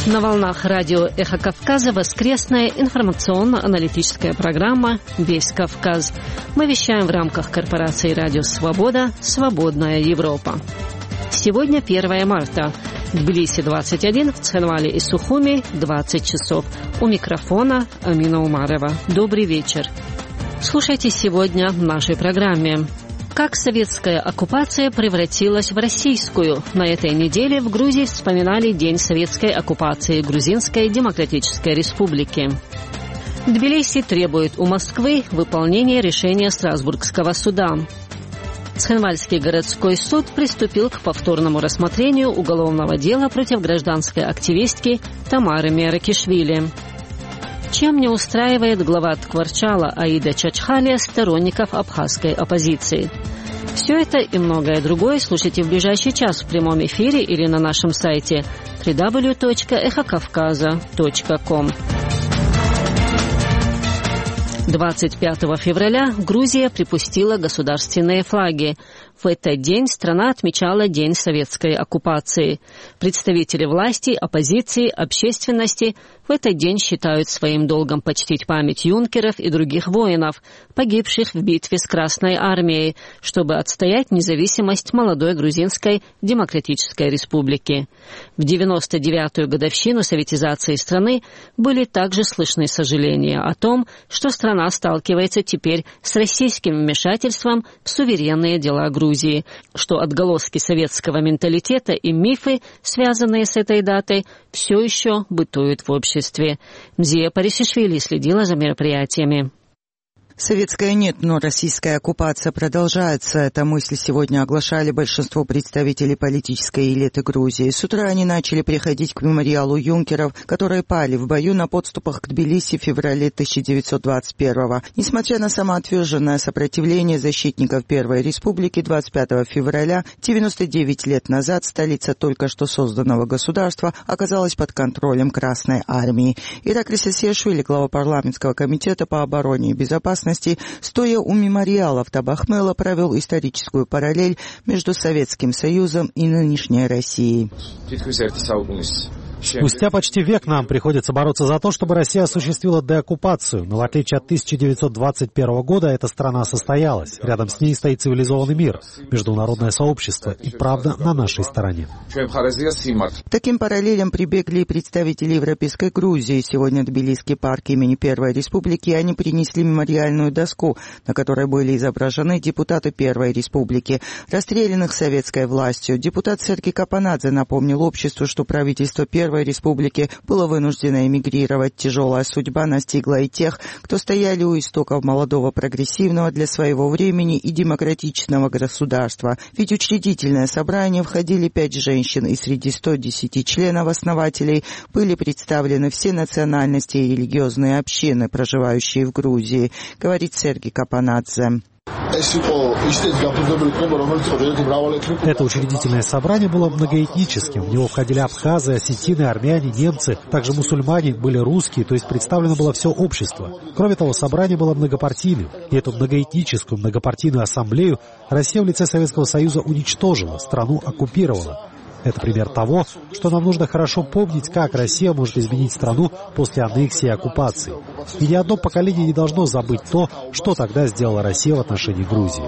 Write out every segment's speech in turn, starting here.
На волнах радио «Эхо Кавказа» воскресная информационно-аналитическая программа «Весь Кавказ». Мы вещаем в рамках корпорации «Радио Свобода. Свободная Европа». Сегодня 1 марта. В Тбилиси 21, в Цхинвале и Сухуми 20 часов. У микрофона Амина Умарова. Добрый вечер. Слушайте сегодня в нашей программе. Как советская оккупация превратилась в российскую? На этой неделе в Грузии вспоминали День советской оккупации Грузинской Демократической Республики. Тбилиси требует у Москвы выполнения решения Страсбургского суда. Цхинвальский городской суд приступил к повторному рассмотрению уголовного дела против гражданской активистки Тамары Меракишвили. Чем не устраивает глава Ткварчала Аида Чачхалия сторонников абхазской оппозиции? Все это и многое другое слушайте в ближайший час в прямом эфире или на нашем сайте www.эхокавказа.ком. 25 февраля Грузия припустила государственные флаги. В этот день страна отмечала День советской оккупации. Представители власти, оппозиции, общественности в этот день считают своим долгом почтить память юнкеров и других воинов, погибших в битве с Красной армией, чтобы отстоять независимость молодой Грузинской Демократической Республики. В 99-ю годовщину советизации страны были также слышны сожаления о том, что страна сталкивается теперь с российским вмешательством в суверенные дела Грузии, что отголоски советского менталитета и мифы, связанные с этой датой, все еще бытуют в обществе. Мзия Парисишвили следила за мероприятиями. Советская нет, но российская оккупация продолжается. Эта мысль сегодня оглашали большинство представителей политической элиты Грузии. С утра они начали приходить к мемориалу юнкеров, которые пали в бою на подступах к Тбилиси в феврале 1921-го. Несмотря на самоотверженное сопротивление защитников Первой Республики, 25 февраля, 99 лет назад, столица только что созданного государства оказалась под контролем Красной армии. Ираклий Сесиашвили, глава парламентского комитета по обороне и безопасности, стоя у мемориала в Табахмела, провел историческую параллель между Советским Союзом и нынешней Россией. Спустя почти век нам приходится бороться за то, чтобы Россия осуществила деоккупацию, но в отличие от 1921 года эта страна состоялась. Рядом с ней стоит цивилизованный мир, международное сообщество, и правда на нашей стороне. К таким параллелям прибегли и представители Европейской Грузии. Сегодня в Тбилисский парк имени Первой Республики они принесли мемориальную доску, на которой были изображены депутаты Первой Республики, расстрелянных советской властью. Депутат Сергей Капанадзе напомнил обществу, что правительство Первой Республики было вынуждено эмигрировать. Тяжелая судьба настигла и тех, кто стояли у истоков молодого прогрессивного для своего времени и демократичного государства. Ведь в учредительное собрание входили 5 женщин, и среди 110 членов-основателей были представлены все национальности и религиозные общины, проживающие в Грузии, говорит Сергей Капанадзе. Это учредительное собрание было многоэтническим. В него входили абхазы, осетины, армяне, немцы, также мусульмане, были русские, то есть представлено было все общество. Кроме того, собрание было многопартийным. И эту многоэтническую, многопартийную ассамблею Россия в лице Советского Союза уничтожила, страну оккупировала. Это пример того, что нам нужно хорошо помнить, как Россия может изменить страну после аннексии и оккупации. И ни одно поколение не должно забыть то, что тогда сделала Россия в отношении Грузии.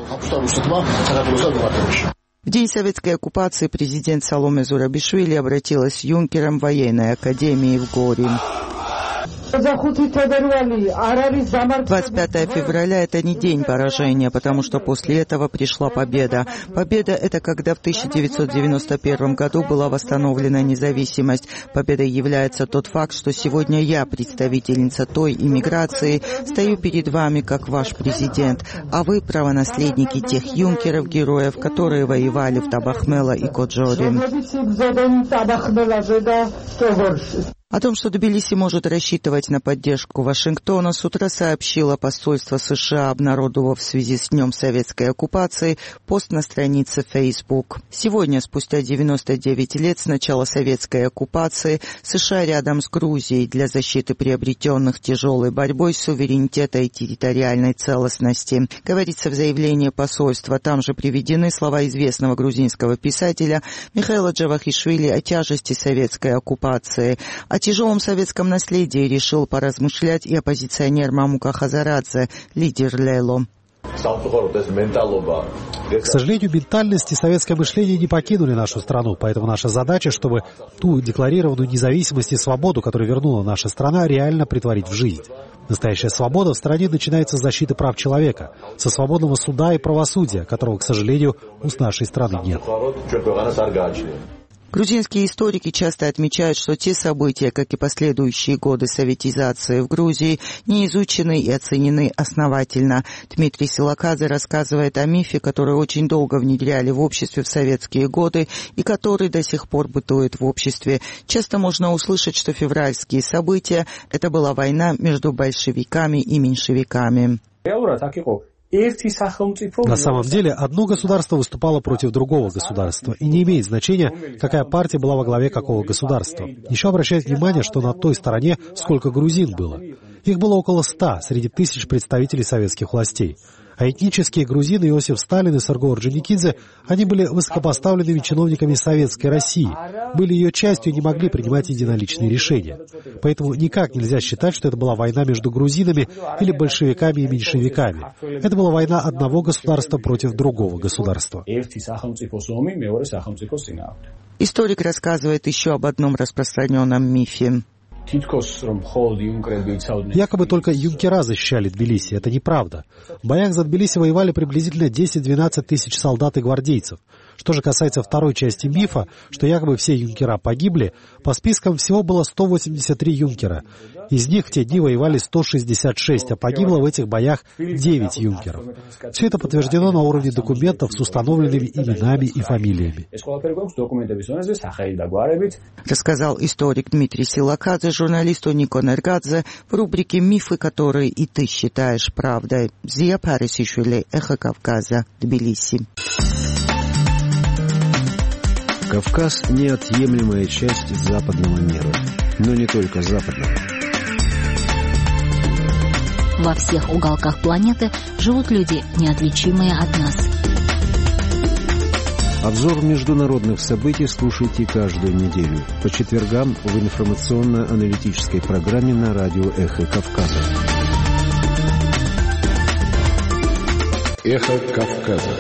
В день советской оккупации президент Саломе Зурабишвили обратилась с юнкером военной академии в Гори. 25 февраля – это не день поражения, потому что после этого пришла победа. Победа – это когда в 1991 году была восстановлена независимость. Победой является тот факт, что сегодня я, представительница той иммиграции, стою перед вами как ваш президент, а вы правонаследники тех юнкеров-героев, которые воевали в Табахмела и Коджоре. О том, что Тбилиси может рассчитывать на поддержку Вашингтона, с утра сообщило посольство США, обнародовав в связи с Днем советской оккупации пост на странице Facebook. Сегодня, спустя 99 лет с начала советской оккупации, США рядом с Грузией для защиты приобретенных тяжелой борьбой суверенитета и территориальной целостности. Говорится в заявлении посольства. Там же приведены слова известного грузинского писателя Михаила Джавахишвили о тяжести советской оккупации. О тяжелом советском наследии решил поразмышлять и оппозиционер Мамука Хазарадзе, лидер Лело. К сожалению, ментальность и советское мышление не покинули нашу страну, поэтому наша задача, чтобы ту декларированную независимость и свободу, которую вернула наша страна, реально претворить в жизнь. Настоящая свобода в стране начинается с защиты прав человека, со свободного суда и правосудия, которого, к сожалению, у нашей страны нет. Грузинские историки часто отмечают, что те события, как и последующие годы советизации в Грузии, не изучены и оценены основательно. Дмитрий Силакадзе рассказывает о мифе, который очень долго внедряли в обществе в советские годы и который до сих пор бытует в обществе. Часто можно услышать, что февральские события – это была война между большевиками и меньшевиками. На самом деле, одно государство выступало против другого государства, и не имеет значения, какая партия была во главе какого государства. Еще обращает внимание, что на той стороне сколько грузин было. Их было около 100 среди тысяч представителей советских властей. А этнические грузины Иосиф Сталин и Серго Орджоникидзе, они были высокопоставленными чиновниками Советской России, были ее частью и не могли принимать единоличные решения. Поэтому никак нельзя считать, что это была война между грузинами или большевиками и меньшевиками. Это была война одного государства против другого государства. Историк рассказывает еще об одном распространенном мифе. Якобы только юнкера защищали Тбилиси. Это неправда. В боях за Тбилиси воевали приблизительно 10-12 тысяч солдат и гвардейцев. Что же касается второй части мифа, что якобы все юнкера погибли, по спискам всего было 183 юнкера. Из них в те дни воевали 166, а погибло в этих боях 9 юнкеров. Все это подтверждено на уровне документов с установленными именами и фамилиями. Рассказал историк Дмитрий Силакадзе журналисту Нико Нергадзе в рубрике «Мифы, которые и ты считаешь правдой». Зия Парисишвили, Эхо Кавказа, Тбилиси. Кавказ – неотъемлемая часть западного мира, но не только западного. Во всех уголках планеты живут люди, неотличимые от нас. Обзор международных событий слушайте каждую неделю по четвергам в информационно-аналитической программе на радио «Эхо Кавказа». «Эхо Кавказа».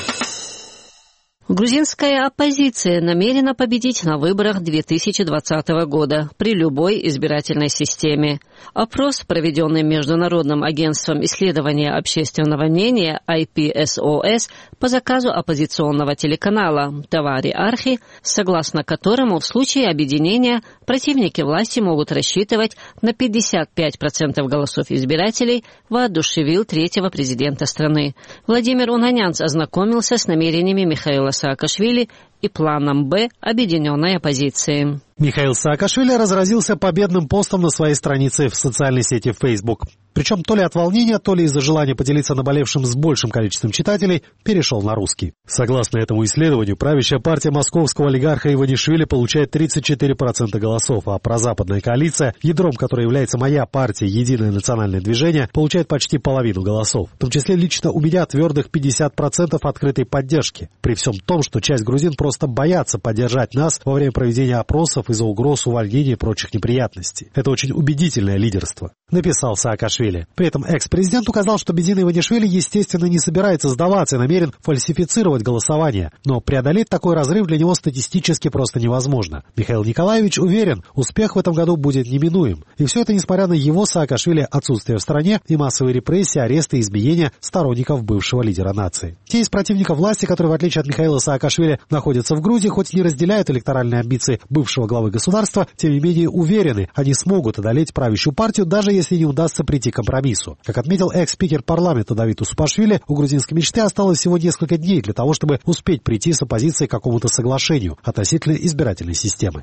Грузинская оппозиция намерена победить на выборах 2020 года при любой избирательной системе. Опрос, проведенный Международным агентством исследования общественного мнения IPSOS по заказу оппозиционного телеканала «Тавари Архи», согласно которому в случае объединения противники власти могут рассчитывать на 55% голосов избирателей, воодушевил третьего президента страны. Владимир Унганянц ознакомился с намерениями Михаила Саакашвили и планом «Б» объединенной оппозиции. Михаил Саакашвили разразился победным постом на своей странице в социальной сети Facebook. Причем то ли от волнения, то ли из-за желания поделиться наболевшим с большим количеством читателей, перешел на русский. Согласно этому исследованию, правящая партия московского олигарха Иванишвили получает 34% голосов, а прозападная коалиция, ядром которой является моя партия «Единое национальное движение», получает почти половину голосов. В том числе лично у меня твердых 50% открытой поддержки. При всем том, что часть грузин просто боятся поддержать нас во время проведения опросов из-за угроз увольнения и прочих неприятностей. Это очень убедительное лидерство, написал Саакашвили. При этом экс-президент указал, что Бедин Иванишвили, естественно, не собирается сдаваться и намерен фальсифицировать голосование. Но преодолеть такой разрыв для него статистически просто невозможно. Михаил Николаевич уверен, успех в этом году будет неминуем. И все это несмотря на его, Саакашвили, отсутствие в стране и массовые репрессии, аресты и избиения сторонников бывшего лидера нации. Те из противников власти, которые, в отличие от Михаила Саакашвили, находятся в Грузии, хоть не разделяют электоральные амбиции бывшего главы государства, тем не менее уверены, они смогут одолеть правящую партию, даже если не удастся прийти к компромиссу. Как отметил экс-спикер парламента Давид Усупашвили, у грузинской мечты осталось всего несколько дней для того, чтобы успеть прийти с оппозицией к какому-то соглашению относительно избирательной системы.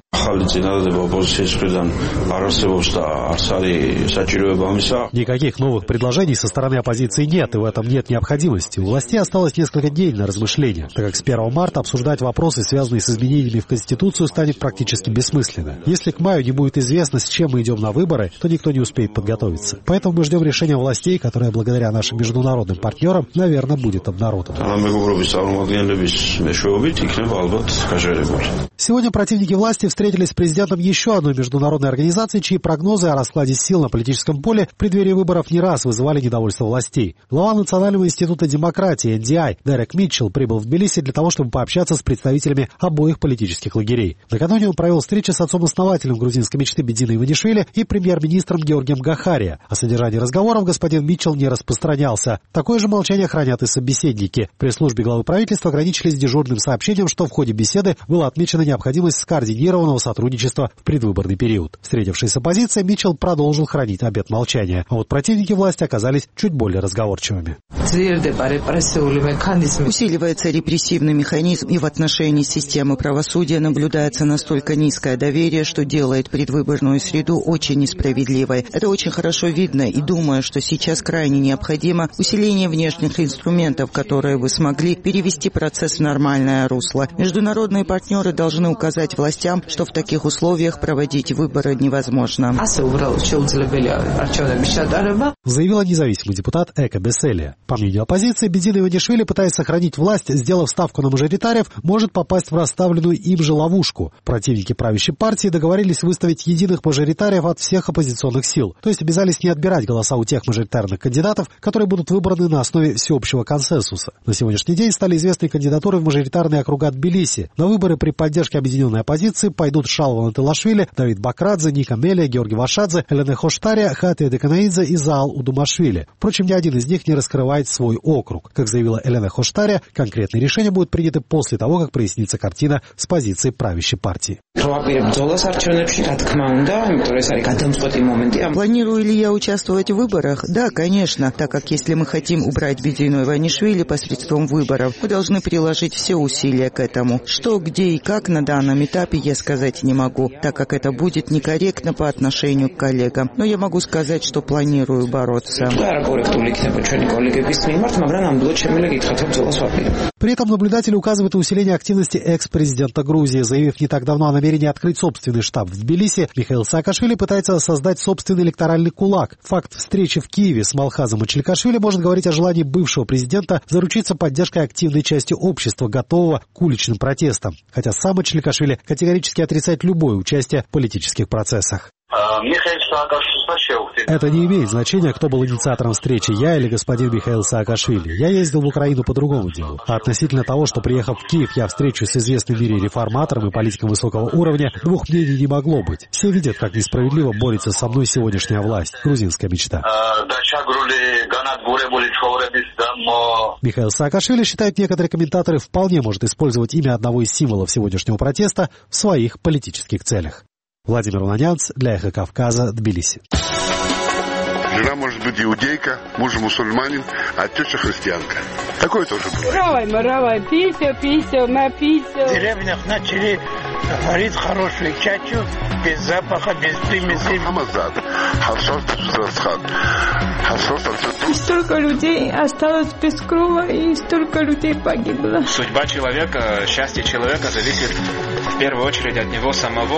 Никаких новых предложений со стороны оппозиции нет, и в этом нет необходимости. У властей осталось несколько дней на размышления, так как с 1 марта обсуждать вопросы, связанные с изменениями в Конституцию, станет практически бессмысленно. Если к маю не будет известно, с чем мы идем на выборы, то никто не успеет подготовиться. Поэтому мы ждем решения властей, которое благодаря нашим международным партнерам, наверное, будет обнародовано. Сегодня противники власти встретились с президентом еще одной международной организации, чьи прогнозы о раскладе сил на политическом поле в преддверии выборов не раз вызывали недовольство властей. Глава Национального института демократии NDI Дерек Митчелл прибыл в Тбилиси для того, чтобы пообщаться с представителями обоих политических лагерей. Накануне он провел встречу с отцом-основателем грузинской мечты Бединой Иванишвили и премьер-министром Георгием Гахария. О содержании разговоров господин Митчелл не распространялся. Такое же молчание хранят и собеседники. При службе главы правительства ограничились дежурным сообщением, что в ходе беседы была отмечена необходимость скоординированного сотрудничества в предвыборный период. Встретившись с оппозицией, Митчелл продолжил хранить обет молчания. А вот противники власти оказались чуть более разговорчивыми. Усиливается репрессивный механизм, и в отношении системы правосудия наблюдается настолько низкое доверие, что делает предвыборную среду очень несправедливой. Это очень хорошо видно, и думаю, что сейчас крайне необходимо усиление внешних инструментов, которые бы смогли перевести процесс в нормальное русло. Международные партнеры должны указать властям, что в таких условиях проводить выборы невозможно. Заявила независимый депутат Эка Беселия. По мнению оппозиции, Бедина Иванишвили, пытаясь сохранить власть, сделав ставку на мажоритариев, может попасть в расставленную им же ловушку. Противники правящей партии договорились выставить единых мажоритариев от всех оппозиционных сил, то есть обязались не отбирать голоса у тех мажоритарных кандидатов, которые будут выбраны на основе всеобщего консенсуса. На сегодняшний день стали известны кандидатуры в мажоритарные округа Тбилиси. На выборы при поддержке объединенной оппозиции пойдут Шалва Нателашвили, Давид Бакрадзе, Ника Мелия, Георгий Вашадзе, Элена Хоштария, Хатия Деканаидзе и Заал Удумашвили. Впрочем, ни один из них не раскрывает свой округ. Как заявила Элена Хоштария, конкретные решения будут приняты после того, как прояснится картина с позиции правящей партии. Планирую ли я участвовать в выборах? Да, конечно, так как если мы хотим убрать Бедину Иванишвили посредством выборов, мы должны приложить все усилия к этому. Что, где и как на данном этапе я сказать не могу, так как это будет некорректно по отношению к коллегам. Но я могу сказать, что планирую бороться. При этом наблюдатели указывают на усиление активности экс-президента Грузии. Заявив не так давно о намерении открыть собственный штаб в Тбилиси, Михаил Саакашвили пытается создать собственный электоральный кулак. Факт встречи в Киеве с Малхазом Мачеликашвили может говорить о желании бывшего президента заручиться поддержкой активной части общества, готового к уличным протестам. Хотя сам Мачеликашвили категорически отрицает любое участие в политических процессах. Это не имеет значения, кто был инициатором встречи, я или господин Михаил Саакашвили. Я ездил в Украину по другому делу. А относительно того, что, приехав в Киев, я встречусь с известным в мире реформатором и политиком высокого уровня, двух мнений не могло быть. Все видят, как несправедливо борется со мной сегодняшняя власть. Грузинская мечта. Михаил Саакашвили, считают некоторые комментаторы, вполне может использовать имя одного из символов сегодняшнего протеста в своих политических целях. Владимир Унанянц для Эхо Кавказа, Тбилиси. Жена может быть иудейка, муж мусульманин, а теща христианка. Такое тоже бывает. Пися, напися. В деревнях начали варить хорошую чачу, без запаха, без примеси. Столько людей осталось без крова, и столько людей погибло. Судьба человека, счастье человека зависит в первую очередь от него самого.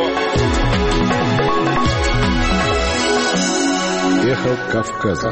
Эхо Кавказа.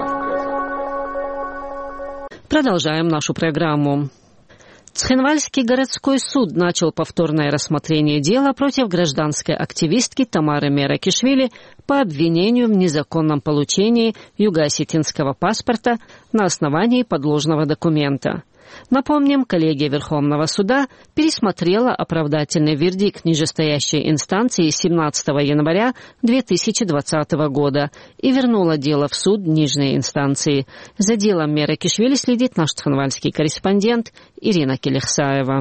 Продолжаем нашу программу. Цхинвальский городской суд начал повторное рассмотрение дела против гражданской активистки Тамары Меракишвили по обвинению в незаконном получении юго-осетинского паспорта на основании подложного документа. Напомним, коллегия Верховного суда пересмотрела оправдательный вердикт нижестоящей инстанции 17 января 2020 года и вернула дело в суд нижней инстанции. За делом Меракишвили следит наш цхинвальский корреспондент Ирина Келехсаева.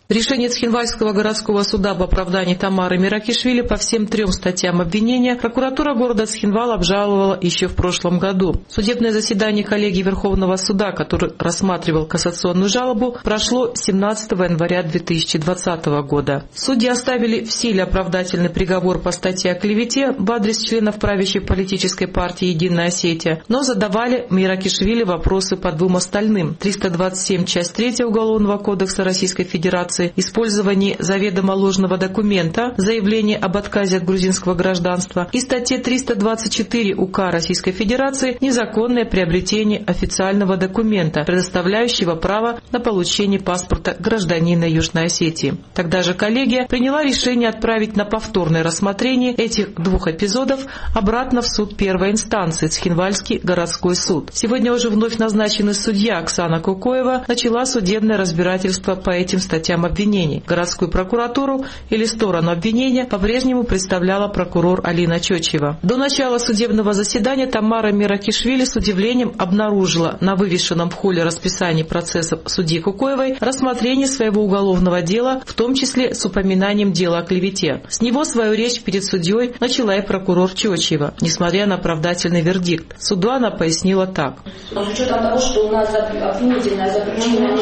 Решение Цхинвальского городского суда об оправдании Тамары Меракишвили по всем 3 статьям обвинения прокуратура города Цхинвал обжаловала еще в прошлом году. Судебное заседание коллегии Верховного суда, который рассматривал кассационную жалобу, прошло 17 января 2020 года. Судьи оставили в силе оправдательный приговор по статье о клевете в адрес членов правящей политической партии «Единая Осетия», но задавали Меракишвили вопросы по 2 остальным: 327 часть 3 Уголовного кодекса Российской Федерации, использование заведомо ложного документа, заявление об отказе от грузинского гражданства, и статье 324 УК Российской Федерации незаконное приобретение официального документа, предоставляющего право на получение паспорта гражданина Южной Осетии. Тогда же коллегия приняла решение отправить на повторное рассмотрение этих 2 эпизодов обратно в суд первой инстанции, Цхинвальский городской суд. Сегодня уже вновь назначенный судья Оксана Кукоева начала судебное разбирательство по этим статьям обвинений. Городскую прокуратуру или сторону обвинения по-прежнему представляла прокурор Алина Чочева. До начала судебного заседания Тамара Меракишвили с удивлением обнаружила на вывешенном в холле расписании процессов судьи Кукоевой рассмотрение своего уголовного дела, в том числе с упоминанием дела о клевете. С него свою речь перед судьей начала и прокурор Чочева, несмотря на оправдательный вердикт. Суду она пояснила так. С учетом того, что у нас обвинительное заключение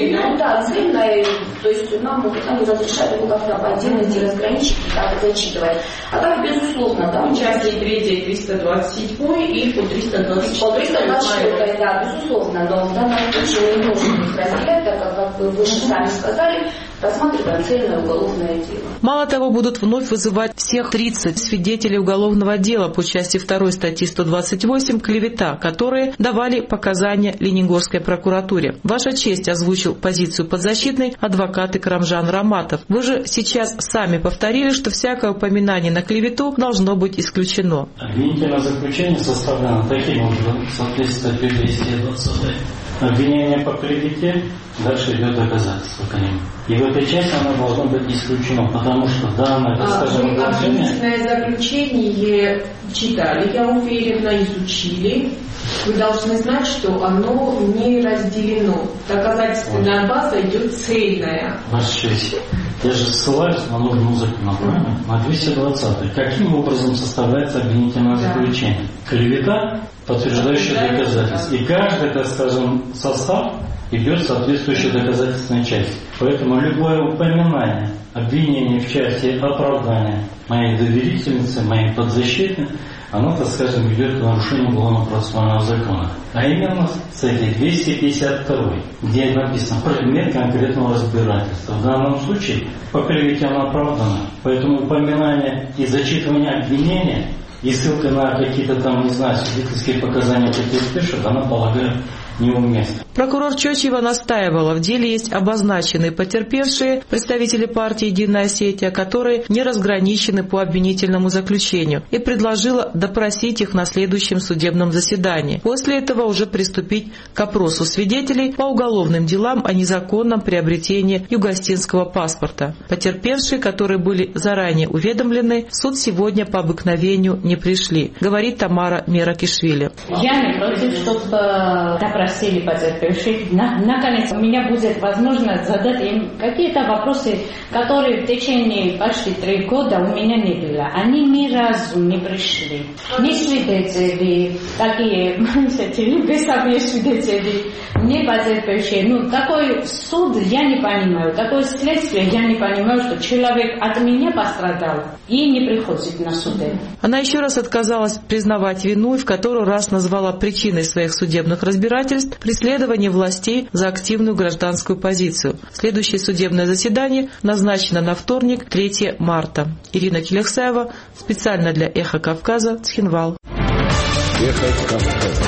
цельное, то есть нам разрешают его как-то по отдельности разграничить, как зачитывать. А так, безусловно, там части 3, 327 и по 326. По 326, да, безусловно, но в данном случае мы не можем их разделять, так как вы же сами сказали, рассматриваем цельное уголовное дело. Мало того, будут вновь вызывать всех 30 свидетелей уголовного дела по части 2 статьи 128 «Клевета», которые давали показания Ленингорской прокуратуре. Ваша честь, озвучил позицию подзащитной адвокат Икрамжан Раматов. Вы же сейчас сами повторили, что всякое упоминание на клевету должно быть исключено. Обвинительное заключение составлено таким образом, в соответствии с статьей 220. Обвинение по клевете, дальше идет доказательство к нему. И в этой части оно должно быть исключено, потому что данное, скажем, обвинительное заключение читали, я уверена, изучили. Вы должны знать, что оно не разделено. Доказательственная база идет цельная. Ваша честь, я же ссылаюсь на норму закона, правильно? На 220. Каким образом составляется обвинительное заключение? Клевета, подтверждающая доказательства. И каждый, так скажем, состав идет соответствующей доказательственной части. Поэтому любое упоминание, обвинение в части оправдания моей доверительницы, моей подзащитной, оно, так скажем, ведет к нарушению уголовно-процессуального закона. А именно с этой 252, где написано предмет конкретного разбирательства. В данном случае по клевете оно оправдано. Поэтому упоминание и зачитывание обвинения и ссылка на какие-то там, не знаю, свидетельские показания потерпевших, она, полагаю, неуместно. Прокурор Чочева настаивала, в деле есть обозначенные потерпевшие, представители партии «Единая Осетия», которые не разграничены по обвинительному заключению, и предложила допросить их на следующем судебном заседании. После этого уже приступить к опросу свидетелей по уголовным делам о незаконном приобретении югостинского паспорта. Потерпевшие, которые были заранее уведомлены, в суд сегодня по обыкновению не пришли, говорит Тамара Меракишвили. Я не против, чтобы допросили потерпевших. Наконец, у меня будет возможность задать им какие-то вопросы, которые в течение почти 3 года у меня не было. Они ни разу не пришли. Не свидетели, такие, весовые свидетели, не потерпевшие. Такой суд я не понимаю, такое следствие я не понимаю, что человек от меня пострадал и не приходит на суд. Она еще раз отказалась признавать вину и в который раз назвала причиной своих судебных разбирательств преследование властей за активную гражданскую позицию. Следующее судебное заседание назначено на вторник, 3 марта. Ирина Келехсаева, специально для «Эхо Кавказа», Цхинвал. «Эхо Кавказа».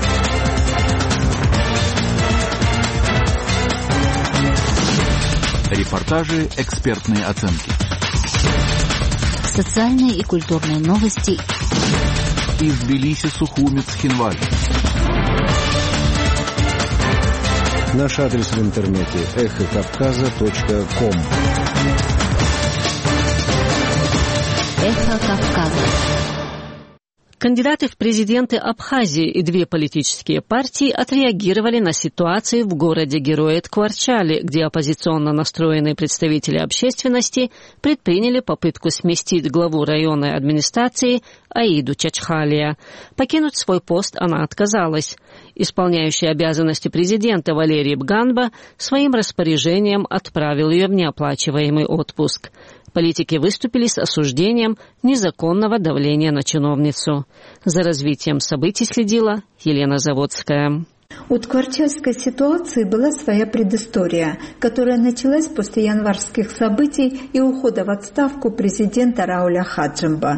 Репортажи, экспертные оценки. Социальные и культурные новости. Из Тбилиси, Сухуми, Цхинваль. Наш адрес в интернете эхокавказа.ком. Эхо Кавказа. Кандидаты в президенты Абхазии и две политические партии отреагировали на ситуацию в городе-герое Ткварчали, где оппозиционно настроенные представители общественности предприняли попытку сместить главу районной администрации Аиду Чачхалия. Покинуть свой пост она отказалась. Исполняющий обязанности президента Валерий Бганба своим распоряжением отправил ее в неоплачиваемый отпуск. Политики выступили с осуждением незаконного давления на чиновницу. За развитием событий следила Елена Заводская. У ткварчальской ситуации была своя предыстория, которая началась после январских событий и ухода в отставку президента Рауля Хаджимба.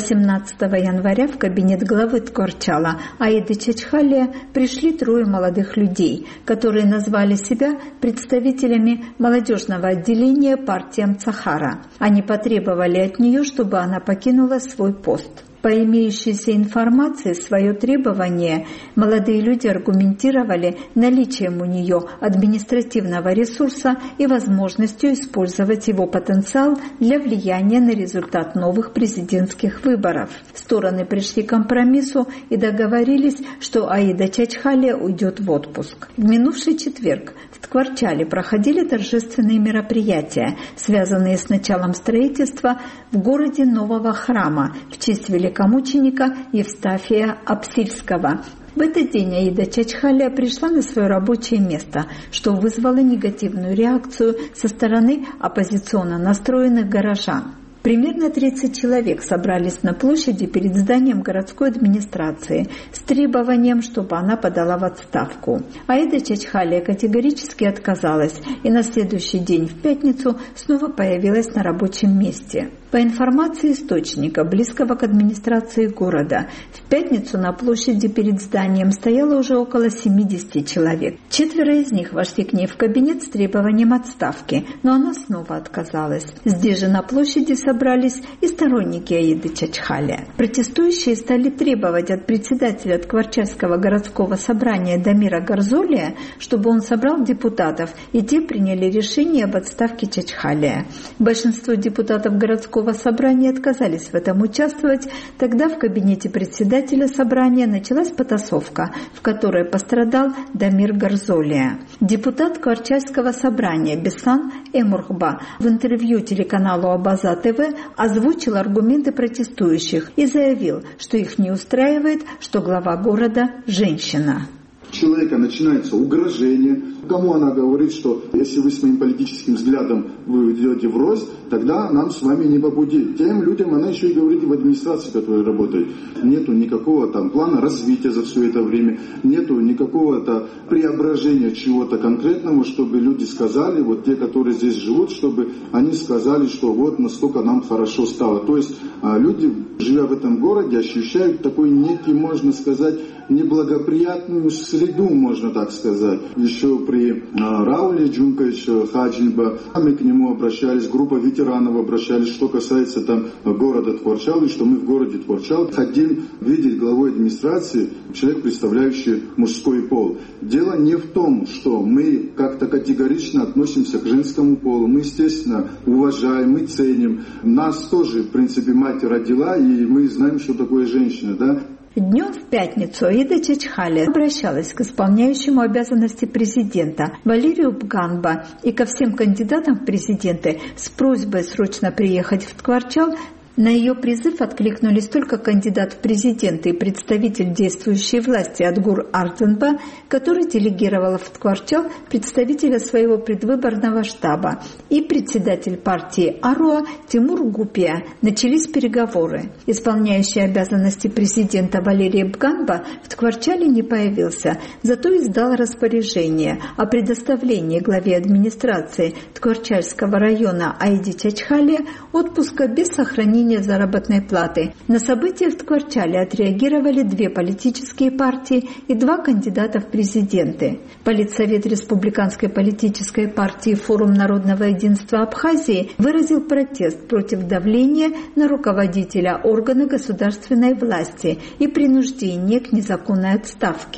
18 января в кабинет главы Ткварчала Аиды Чачхалия пришли трое молодых людей, которые назвали себя представителями молодежного отделения партии Амцахара. Они потребовали от нее, чтобы она покинула свой пост. По имеющейся информации свое требование молодые люди аргументировали наличием у нее административного ресурса и возможностью использовать его потенциал для влияния на результат новых президентских выборов. Стороны пришли к компромиссу и договорились, что Аида Чачхалия уйдет в отпуск. В минувший четверг в Ткварчале проходили торжественные мероприятия, связанные с началом строительства в городе нового храма в честь великомученика Евстафия Апсильского. В этот день Аида Чачхалия пришла на свое рабочее место, что вызвало негативную реакцию со стороны оппозиционно настроенных горожан. Примерно 30 человек собрались на площади перед зданием городской администрации с требованием, чтобы она подала в отставку. Аида Чачхалия категорически отказалась и на следующий день, в пятницу, снова появилась на рабочем месте. По информации источника, близкого к администрации города, в пятницу на площади перед зданием стояло уже около 70 человек. 4 из них вошли к ней в кабинет с требованием отставки, но она снова отказалась. Здесь же на площади собрались и сторонники Аиды Чачхалия. Протестующие стали требовать от председателя Ткварчальского городского собрания Дамира Гарзолия, чтобы он собрал депутатов, и те приняли решение об отставке Чачхалия. Большинство депутатов городского собрания отказались в этом участвовать. Тогда в кабинете председателя собрания началась потасовка, в которой пострадал Дамир Гарзолия. Депутат Ткварчальского собрания Бесан Эмурхба в интервью телеканалу Абаза ТВ озвучил аргументы протестующих и заявил, что их не устраивает, что глава города – женщина. У человека начинается угрожение. Кому она говорит, что если вы с моим политическим взглядом вы идете врозь, тогда нам с вами не по пути. Тем людям она еще и говорит в администрации, которая работает. Нету никакого там плана развития за все это время, нету никакого преображения чего-то конкретного, чтобы люди сказали, вот те, которые здесь живут, чтобы они сказали, что вот насколько нам хорошо стало. То есть люди, живя в этом городе, ощущают такой некий, можно сказать, неблагоприятную среду, можно так сказать. Еще при Рауле Джунковиче Хаджимба мы к нему обращались, группа ветеранов обращались, что касается там города Ткварчал, что мы в городе Ткварчал хотим видеть главой администрации человек, представляющий мужской пол. Дело не в том, что мы как-то категорично относимся к женскому полу. Мы, естественно, уважаем, мы ценим. Нас тоже, в принципе, мать родила, и мы знаем, что такое женщина, да? Днем в пятницу Аида Чачхалия обращалась к исполняющему обязанности президента Валерию Бганба и ко всем кандидатам в президенты с просьбой срочно приехать в Ткварчал. На ее призыв откликнулись только кандидат в президенты и представитель действующей власти Адгур Ардзенба, который делегировал в Ткварчал представителя своего предвыборного штаба, и председатель партии Аруа Тимур Гупия. Начались переговоры. Исполняющий обязанности президента Валерий Бганба в Ткварчале не появился, зато издал распоряжение о предоставлении главе администрации Ткварчальского района Аиде Чачхалия отпуска без сохранения заработной платы. На события в Ткварчале отреагировали 2 политические партии и 2 кандидата в президенты. Политсовет Республиканской политической партии «Форум народного единства Абхазии» выразил протест против давления на руководителя органа государственной власти и принуждения к незаконной отставке.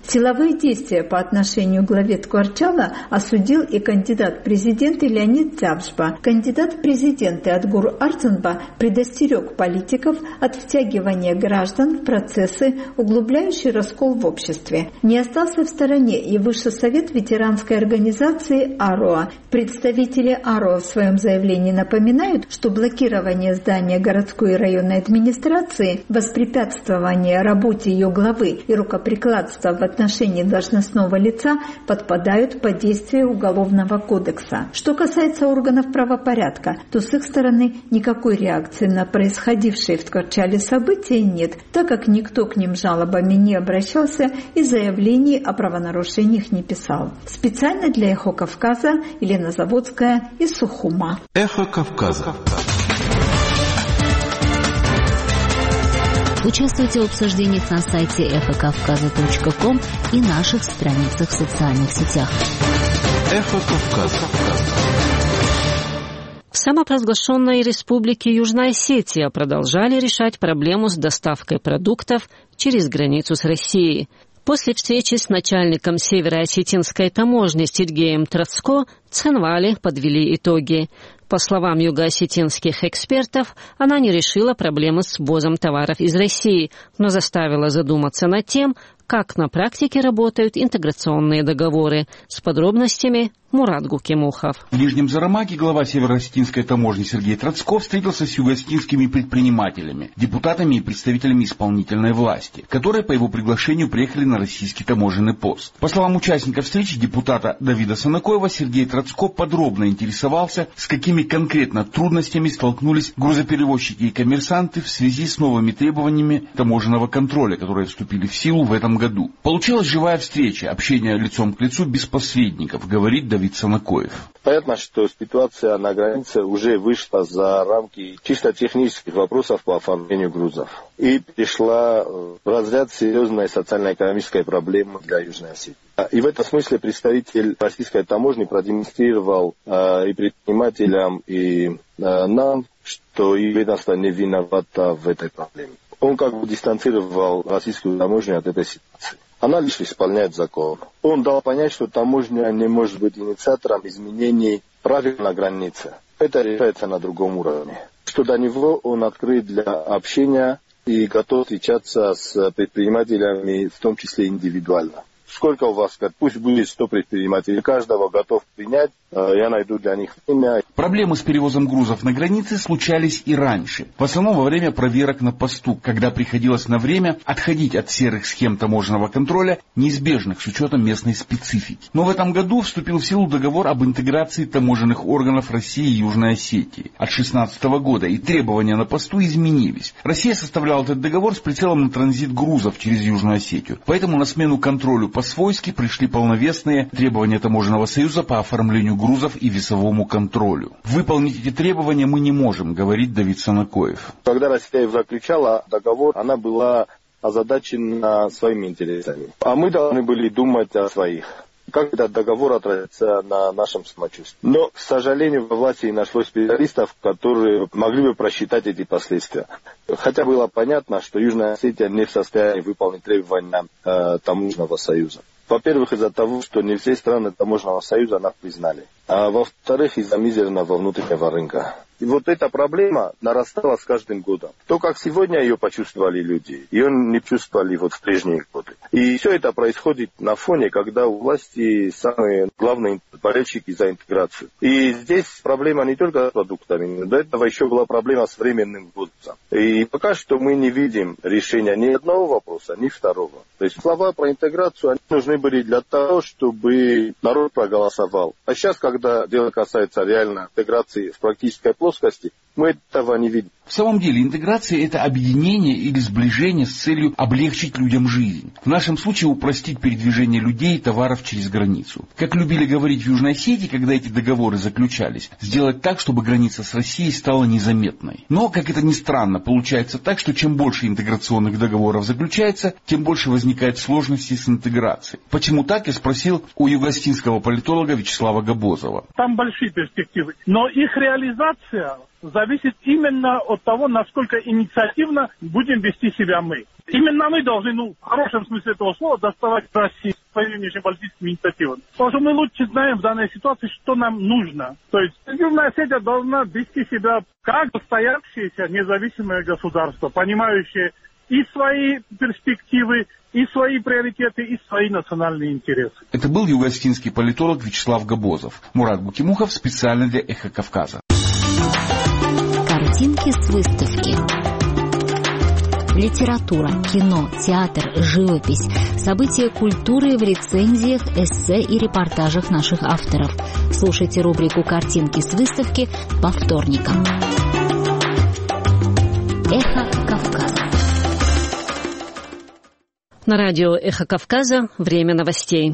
Силовые действия по отношению к главе Ткварчала осудил и кандидат в президенты Леонид Цябжба. Кандидат в президенты Адгур Арцанба предостерег политиков от втягивания граждан в процессы, углубляющие раскол в обществе. Не остался в стороне и Высший совет ветеранской организации АРОА. Представители АРОА в своем заявлении напоминают, что блокирование здания городской и районной администрации, воспрепятствование работе ее главы и рукоприкладство в отношении должностного лица подпадают под действие Уголовного кодекса. Что касается органов правопорядка, то с их стороны никакой реакции на происходившие в Ткварчале события нет, так как никто к ним жалобами не обращался и заявлений о правонарушениях не писал. Специально для «Эхо Кавказа» Елена Заводская из Сухума. Эхо Кавказа. Участвуйте в обсуждениях на сайте эхокавказа.ком и наших страницах в социальных сетях. Эхо Кавказа. В самопровозглашенной республике Южная Осетия продолжали решать проблему с доставкой продуктов через границу с Россией. После встречи с начальником североосетинской таможни Сергеем Троцко в Цхинвале подвели итоги. По словам югоосетинских экспертов, она не решила проблемы с ввозом товаров из России, но заставила задуматься над тем, как на практике работают интеграционные договоры. С подробностями Мурат Гукимухов. В Нижнем Зарамаке глава североосетинской таможни Сергей Троцко встретился с югоосетинскими предпринимателями, депутатами и представителями исполнительной власти, которые по его приглашению приехали на российский таможенный пост. По словам участников встречи депутата Давида Санакоева, Сергей Троцко подробно интересовался, с какими конкретно трудностями столкнулись грузоперевозчики и коммерсанты в связи с новыми требованиями таможенного контроля, которые вступили в силу в этом году. Получилась живая встреча, общение лицом к лицу без посредников, говорит Давид Санакоев. Понятно, что ситуация на границе уже вышла за рамки чисто технических вопросов по оформлению грузов и перешла в разряд серьезной социально-экономической проблемы для Южной Осетии. И в этом смысле представитель российской таможни продемонстрировал и предпринимателям, и нам, что и ведомство не виновато в этой проблеме. Он как бы дистанцировал российскую таможню от этой ситуации. Она лишь исполняет закон. Он дал понять, что таможня не может быть инициатором изменений правил на границе. Это решается на другом уровне. Что до него он открыт для общения и готов встречаться с предпринимателями, в том числе индивидуально. Сколько у вас, пусть будет 100 предпринимателей, каждого готов принять, я найду для них время. Проблемы с перевозом грузов на границе случались и раньше. В основном во время проверок на посту, когда приходилось на время отходить от серых схем таможенного контроля, неизбежных с учетом местной специфики. Но в этом году вступил в силу договор об интеграции таможенных органов России и Южной Осетии от 2016 года, и требования на посту изменились. Россия составляла этот договор с прицелом на транзит грузов через Южную Осетию. Поэтому на смену контролю по-свойски пришли полновесные требования Таможенного союза по оформлению грузов и весовому контролю. Выполнить эти требования мы не можем, говорит Давид Санакоев. Когда Россия заключала договор, она была озадачена своими интересами. А мы должны были думать о своих. Как этот договор отразится на нашем самочувствии. Но, к сожалению, во власти не нашлось специалистов, которые могли бы просчитать эти последствия. Хотя было понятно, что Южная Осетия не в состоянии выполнить требования Таможенного союза. Во-первых, из-за того, что не все страны Таможенного союза нас признали. А во-вторых, из-за мизерного внутреннего рынка. И вот эта проблема нарастала с каждым годом. То, как сегодня ее почувствовали люди, ее не чувствовали вот в прежние годы. И все это происходит на фоне, когда у власти самые главные болельщики за интеграцию. И здесь проблема не только с продуктами, но до этого еще была проблема с временным ввозом. И пока что мы не видим решения ни одного вопроса, ни второго. То есть слова про интеграцию они нужны были для того, чтобы народ проголосовал. А сейчас, когда дело касается реально интеграции в практической плоскости, мы этого не видим. В самом деле интеграция – это объединение или сближение с целью облегчить людям жизнь. В нашем случае упростить передвижение людей и товаров через границу. Как любили говорить в Южной Осетии, когда эти договоры заключались, сделать так, чтобы граница с Россией стала незаметной. Но, как это ни странно, получается так, что чем больше интеграционных договоров заключается, тем больше возникает сложностей с интеграцией. Почему так, я спросил у югоосетинского политолога Вячеслава Габозова. Там большие перспективы, но их реализация зависит именно от того, насколько инициативно будем вести себя мы. Именно мы должны, в хорошем смысле этого слова, доставать Россию своими внешнеполитическими инициативами. Потому что мы лучше знаем в данной ситуации, что нам нужно. То есть Южная Осетия должна вести себя как состоявшееся независимое государство, понимающее и свои перспективы, и свои приоритеты, и свои национальные интересы. Это был юго-осетинский политолог Вячеслав Габозов. Мурат Букимухов специально для «Эхо Кавказа». Картинки с выставки. Литература, кино, театр, живопись. События культуры в рецензиях, эссе и репортажах наших авторов. Слушайте рубрику «Картинки с выставки» по вторникам. «Эхо Кавказа». На радио «Эхо Кавказа» время новостей.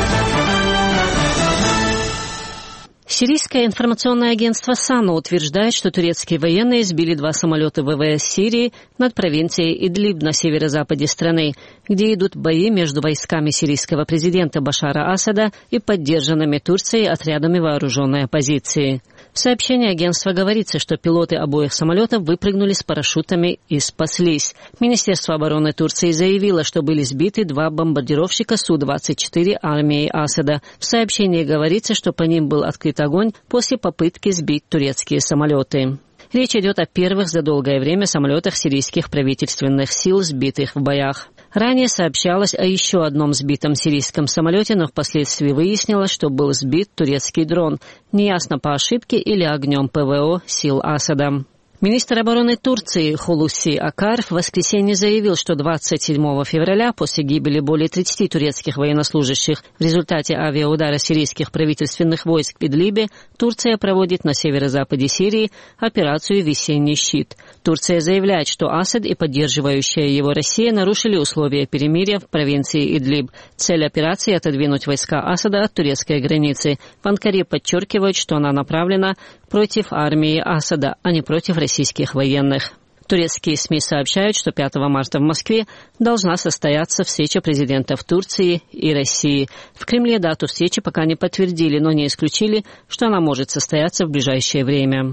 Сирийское информационное агентство САНА утверждает, что турецкие военные сбили 2 самолета ВВС Сирии над провинцией Идлиб на северо-западе страны, где идут бои между войсками сирийского президента Башара Асада и поддержанными Турцией отрядами вооруженной оппозиции. В сообщении агентства говорится, что пилоты обоих самолетов выпрыгнули с парашютами и спаслись. Министерство обороны Турции заявило, что были сбиты 2 бомбардировщика Су-24 армии Асада. В сообщении говорится, что по ним был открыт огонь после попытки сбить турецкие самолеты. Речь идет о первых за долгое время самолетах сирийских правительственных сил, сбитых в боях. Ранее сообщалось о еще одном сбитом сирийском самолете, но впоследствии выяснилось, что был сбит турецкий дрон. Неясно, по ошибке или огнем ПВО сил Асада. Министр обороны Турции Хулуси Акар в воскресенье заявил, что 27 февраля, после гибели более 30 турецких военнослужащих в результате авиаудара сирийских правительственных войск в Идлибе, Турция проводит на северо-западе Сирии операцию «Весенний щит». Турция заявляет, что Асад и поддерживающая его Россия нарушили условия перемирия в провинции Идлиб. Цель операции – отодвинуть войска Асада от турецкой границы. В Анкаре подчеркивают, что она направлена против армии Асада, а не против российских военных. Турецкие СМИ сообщают, что 5 марта в Москве должна состояться встреча президентов Турции и России. В Кремле дату встречи пока не подтвердили, но не исключили, что она может состояться в ближайшее время.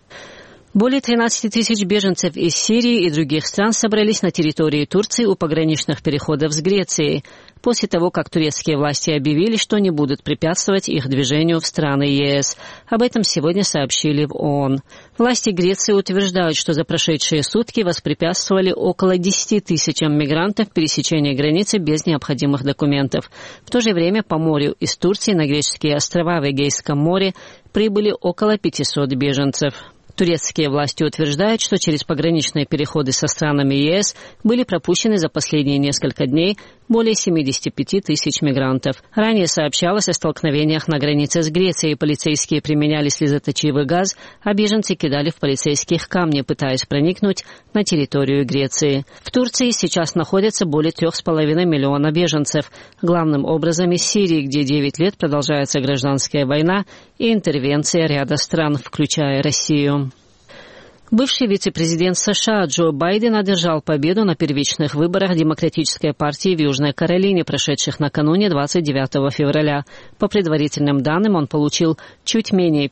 Более 13 тысяч беженцев из Сирии и других стран собрались на территории Турции у пограничных переходов с Грецией, после того, как турецкие власти объявили, что не будут препятствовать их движению в страны ЕС. Об этом сегодня сообщили в ООН. Власти Греции утверждают, что за прошедшие сутки воспрепятствовали около 10 тысячам мигрантов пересечения границы без необходимых документов. В то же время по морю из Турции на греческие острова в Эгейском море прибыли около 500 беженцев. Турецкие власти утверждают, что через пограничные переходы со странами ЕС были пропущены за последние несколько дней более 75 тысяч мигрантов. Ранее сообщалось о столкновениях на границе с Грецией. Полицейские применяли слезоточивый газ, а беженцы кидали в полицейских камни, пытаясь проникнуть на территорию Греции. В Турции сейчас находятся более 3,5 миллиона беженцев, главным образом из Сирии, где 9 лет продолжается гражданская война и интервенция ряда стран, включая Россию. Бывший вице-президент США Джо Байден одержал победу на первичных выборах Демократической партии в Южной Каролине, прошедших накануне 29 февраля. По предварительным данным, он получил чуть менее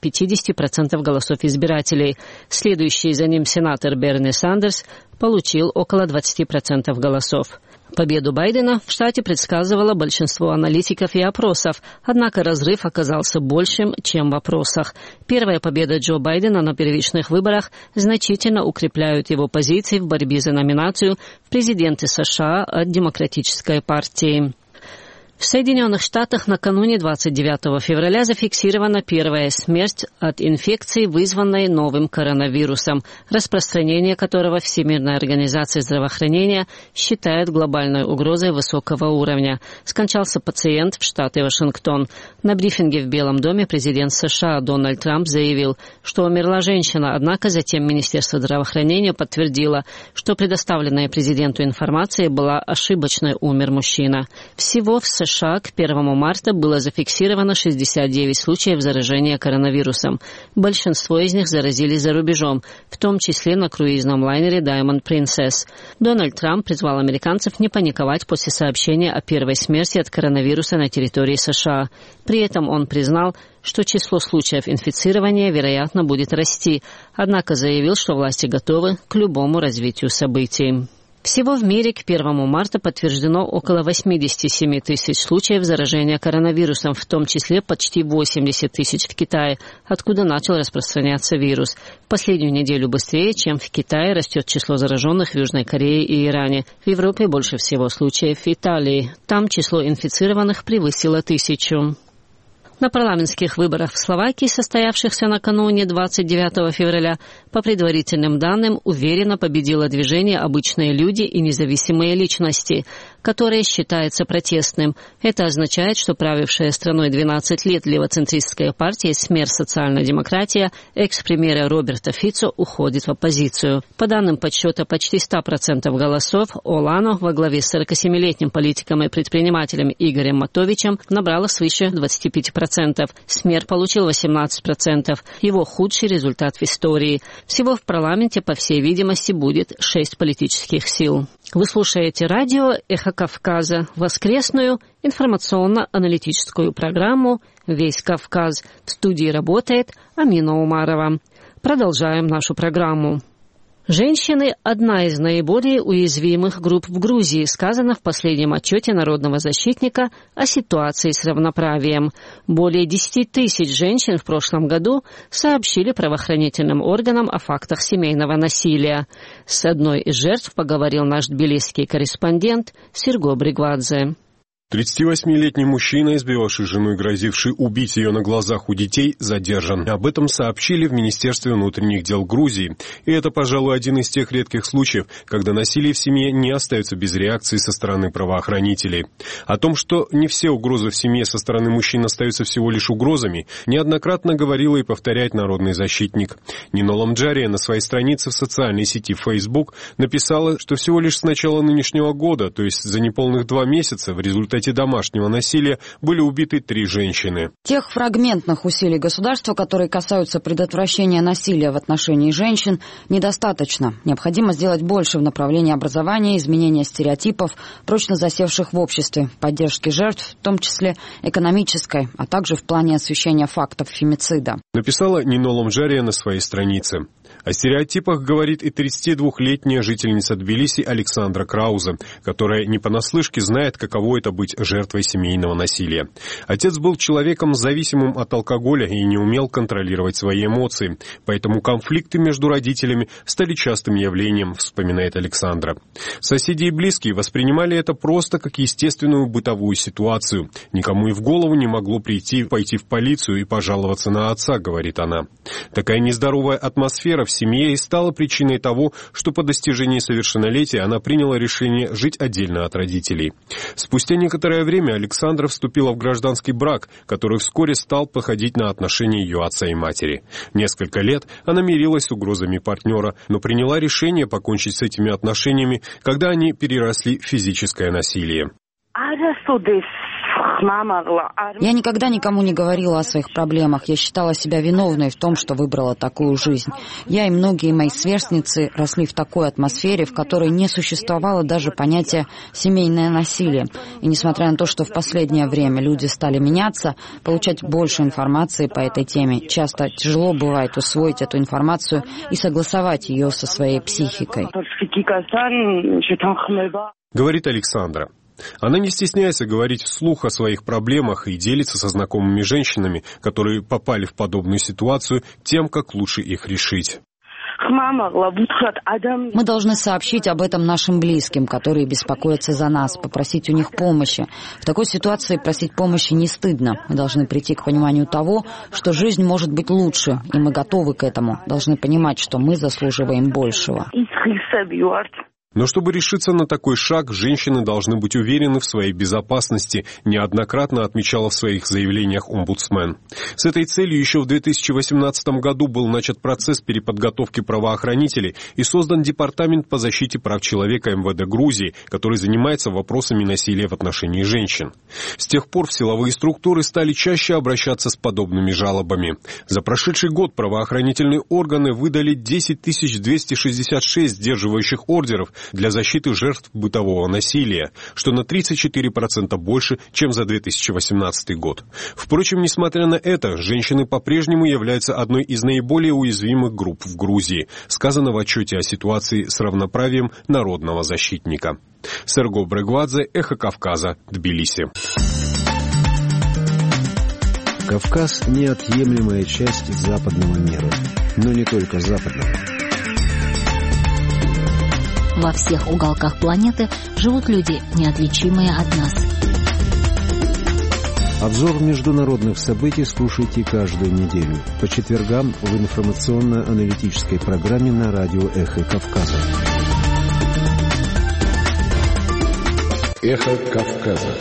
50% голосов избирателей. Следующий за ним сенатор Берни Сандерс получил около 20% голосов. Победу Байдена в штате предсказывало большинство аналитиков и опросов, однако разрыв оказался большим, чем в опросах. Первая победа Джо Байдена на первичных выборах значительно укрепляет его позиции в борьбе за номинацию в президенты США от Демократической партии. В Соединенных Штатах накануне 29 февраля зафиксирована первая смерть от инфекции, вызванной новым коронавирусом, распространение которого Всемирная организация здравоохранения считает глобальной угрозой высокого уровня. Скончался пациент в штате Вашингтон. На брифинге в Белом доме президент США Дональд Трамп заявил, что умерла женщина, однако затем Министерство здравоохранения подтвердило, что предоставленная президенту информация была ошибочной, умер мужчина. Всего в США США к 1 марта было зафиксировано 69 случаев заражения коронавирусом. Большинство из них заразились за рубежом, в том числе на круизном лайнере Diamond Princess. Дональд Трамп призвал американцев не паниковать после сообщения о первой смерти от коронавируса на территории США. При этом он признал, что число случаев инфицирования, вероятно, будет расти, однако заявил, что власти готовы к любому развитию событий. Всего в мире к 1 марта подтверждено около 87 тысяч случаев заражения коронавирусом, в том числе почти 80 тысяч в Китае, откуда начал распространяться вирус. В последнюю неделю быстрее, чем в Китае, растет число зараженных в Южной Корее и Иране. В Европе больше всего случаев в Италии. Там число инфицированных превысило 1000. На парламентских выборах в Словакии, состоявшихся накануне 29 февраля, по предварительным данным, уверенно победило движение «Обычные люди и независимые личности», которое считается протестным. Это означает, что правившая страной 12 лет левоцентристская партия «Смер социальная-демократия» экс-премьера Роберта Фицо уходит в оппозицию. По данным подсчета почти 100% голосов, Олано во главе с 47-летним политиком и предпринимателем Игорем Матовичем набрала свыше 25%. СМЕР получил 18%. Его худший результат в истории. Всего в парламенте, по всей видимости, будет 6 политических сил. Вы слушаете радио «Эхо Кавказа», воскресную информационно-аналитическую программу «Весь Кавказ». В студии работает Амина Умарова. Продолжаем нашу программу. Женщины – одна из наиболее уязвимых групп в Грузии, сказано в последнем отчете Народного защитника о ситуации с равноправием. Более 10 тысяч женщин в прошлом году сообщили правоохранительным органам о фактах семейного насилия. С одной из жертв поговорил наш тбилисский корреспондент Серго Бригвадзе. 38-летний мужчина, избивавший жену и грозивший убить ее на глазах у детей, задержан. Об этом сообщили в Министерстве внутренних дел Грузии. И это, пожалуй, один из тех редких случаев, когда насилие в семье не остается без реакции со стороны правоохранителей. О том, что не все угрозы в семье со стороны мужчин остаются всего лишь угрозами, неоднократно говорила и повторяет народный защитник. Нино Ламджария на своей странице в социальной сети Facebook написала, что всего лишь с начала нынешнего года, то есть за неполных 2 месяца, в результате домашнего насилия были убиты 3 женщины. Тех фрагментных усилий государства, которые касаются предотвращения насилия в отношении женщин, недостаточно. Необходимо сделать больше в направлении образования, изменения стереотипов, прочно засевших в обществе, поддержки жертв, в том числе экономической, а также в плане освещения фактов фемицида. Написала Нино Ламджария на своей странице. О стереотипах говорит и 32-летняя жительница Тбилиси Александра Крауза, которая не понаслышке знает, каково это быть жертвой семейного насилия. Отец был человеком зависимым от алкоголя и не умел контролировать свои эмоции, поэтому конфликты между родителями стали частым явлением, вспоминает Александра. Соседи и близкие воспринимали это просто как естественную бытовую ситуацию. Никому и в голову не могло пойти в полицию и пожаловаться на отца, говорит она. Такая нездоровая атмосфера в семье и стала причиной того, что по достижении совершеннолетия она приняла решение жить отдельно от родителей. Спустя некоторое время Александра вступила в гражданский брак, который вскоре стал походить на отношения ее отца и матери. Несколько лет она мирилась с угрозами партнера, но приняла решение покончить с этими отношениями, когда они переросли в физическое насилие. Я никогда никому не говорила о своих проблемах. Я считала себя виновной в том, что выбрала такую жизнь. Я и многие мои сверстницы росли в такой атмосфере, в которой не существовало даже понятия «семейное насилие». И несмотря на то, что в последнее время люди стали меняться, получать больше информации по этой теме, часто тяжело бывает усвоить эту информацию и согласовать ее со своей психикой. Говорит Александра. Она не стесняется говорить вслух о своих проблемах и делится со знакомыми женщинами, которые попали в подобную ситуацию, тем, как лучше их решить. Мы должны сообщить об этом нашим близким, которые беспокоятся за нас, попросить у них помощи. В такой ситуации просить помощи не стыдно. Мы должны прийти к пониманию того, что жизнь может быть лучше, и мы готовы к этому. Должны понимать, что мы заслуживаем большего. Но чтобы решиться на такой шаг, женщины должны быть уверены в своей безопасности, неоднократно отмечала в своих заявлениях омбудсмен. С этой целью еще в 2018 году был начат процесс переподготовки правоохранителей и создан Департамент по защите прав человека МВД Грузии, который занимается вопросами насилия в отношении женщин. С тех пор в силовые структуры стали чаще обращаться с подобными жалобами. За прошедший год правоохранительные органы выдали 10 266 сдерживающих ордеров для защиты жертв бытового насилия, что на 34% больше, чем за 2018 год. Впрочем, несмотря на это, женщины по-прежнему являются одной из наиболее уязвимых групп в Грузии, сказано в отчете о ситуации с равноправием народного защитника. Серго Брегвадзе, Эхо Кавказа, Тбилиси. Кавказ – неотъемлемая часть западного мира, но не только западного. Во всех уголках планеты живут люди, неотличимые от нас. Обзор международных событий слушайте каждую неделю по четвергам в информационно-аналитической программе на радио «Эхо Кавказа». «Эхо Кавказа».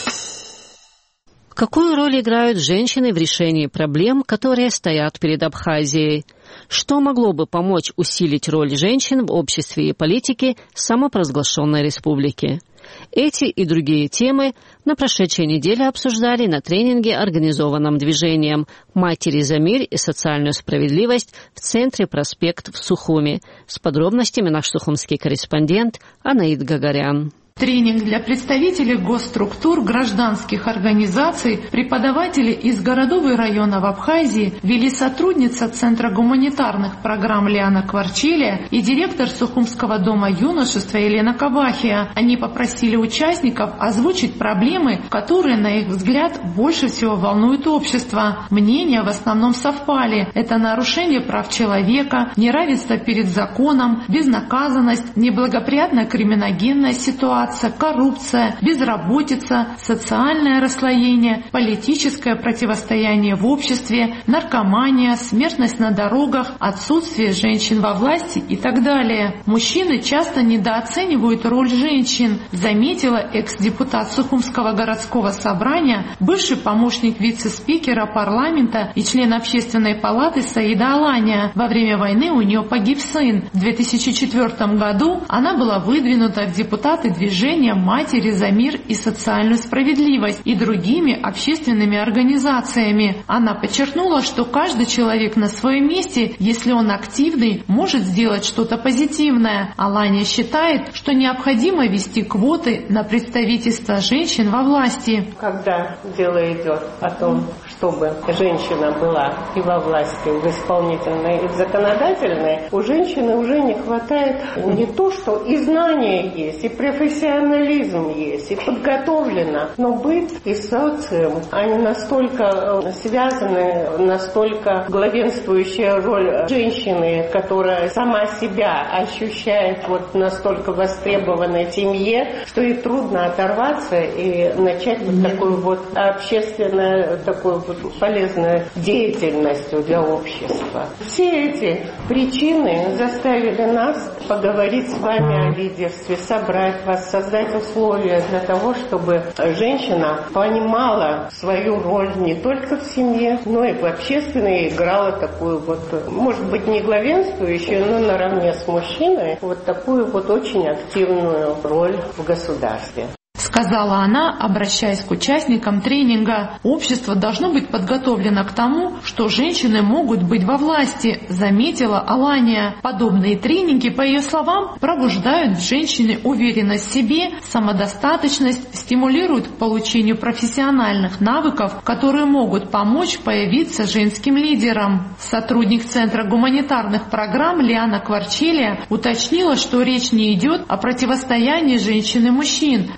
Какую роль играют женщины в решении проблем, которые стоят перед Абхазией? Что могло бы помочь усилить роль женщин в обществе и политике самопровозглашенной республики? Эти и другие темы на прошедшей неделе обсуждали на тренинге, организованном движением «Матери за мир и социальную справедливость» в центре «Проспект» в Сухуми. С подробностями наш сухумский корреспондент Анаид Гагарян. Тренинг для представителей госструктур, гражданских организаций, преподавателей из городов и районов Абхазии вели сотрудница Центра гуманитарных программ Лиана Кварчелия и директор Сухумского дома юношества Елена Кабахия. Они попросили участников озвучить проблемы, которые, на их взгляд, больше всего волнуют общество. Мнения в основном совпали. Это нарушение прав человека, неравенство перед законом, безнаказанность, неблагоприятная криминогенная ситуация, коррупция, безработица, социальное расслоение, политическое противостояние в обществе, наркомания, смертность на дорогах, отсутствие женщин во власти и так далее. Мужчины часто недооценивают роль женщин, заметила экс-депутат Сухумского городского собрания, бывший помощник вице-спикера парламента и член общественной палаты Саида Алания. Во время войны у нее погиб сын. В 2004 году она была выдвинута в депутаты движения «Матери за мир и социальную справедливость» и другими общественными организациями. Она подчеркнула, что каждый человек на своем месте, если он активный, может сделать что-то позитивное. Алания считает, что необходимо ввести квоты на представительство женщин во власти. Когда дело идет о том, чтобы женщина была и во власти, в исполнительной и в законодательной, у женщины уже не хватает не то, что и знания есть, и профессионализм есть, и подготовлено, но быт и социум, они настолько связаны, настолько главенствующая роль женщины, которая сама себя ощущает вот настолько востребованной в семье, что ей трудно оторваться и начать вот такую вот общественную, такую вот полезную деятельность для общества. Все эти причины заставили нас поговорить с вами о лидерстве, собрать вас, создать условия для того, чтобы женщина понимала свою роль не только в семье, но и в общественной, играла такую вот, может быть, не главенствующую, но наравне с мужчиной, вот такую вот очень активную роль в государстве. Сказала она, обращаясь к участникам тренинга. Общество должно быть подготовлено к тому, что женщины могут быть во власти, заметила Алания. Подобные тренинги, по ее словам, пробуждают в женщине уверенность в себе, самодостаточность, стимулируют к получению профессиональных навыков, которые могут помочь появиться женским лидерам. Сотрудник Центра гуманитарных программ Лиана Кварчелия уточнила, что речь не идет о противостоянии женщин и мужчин, а о создании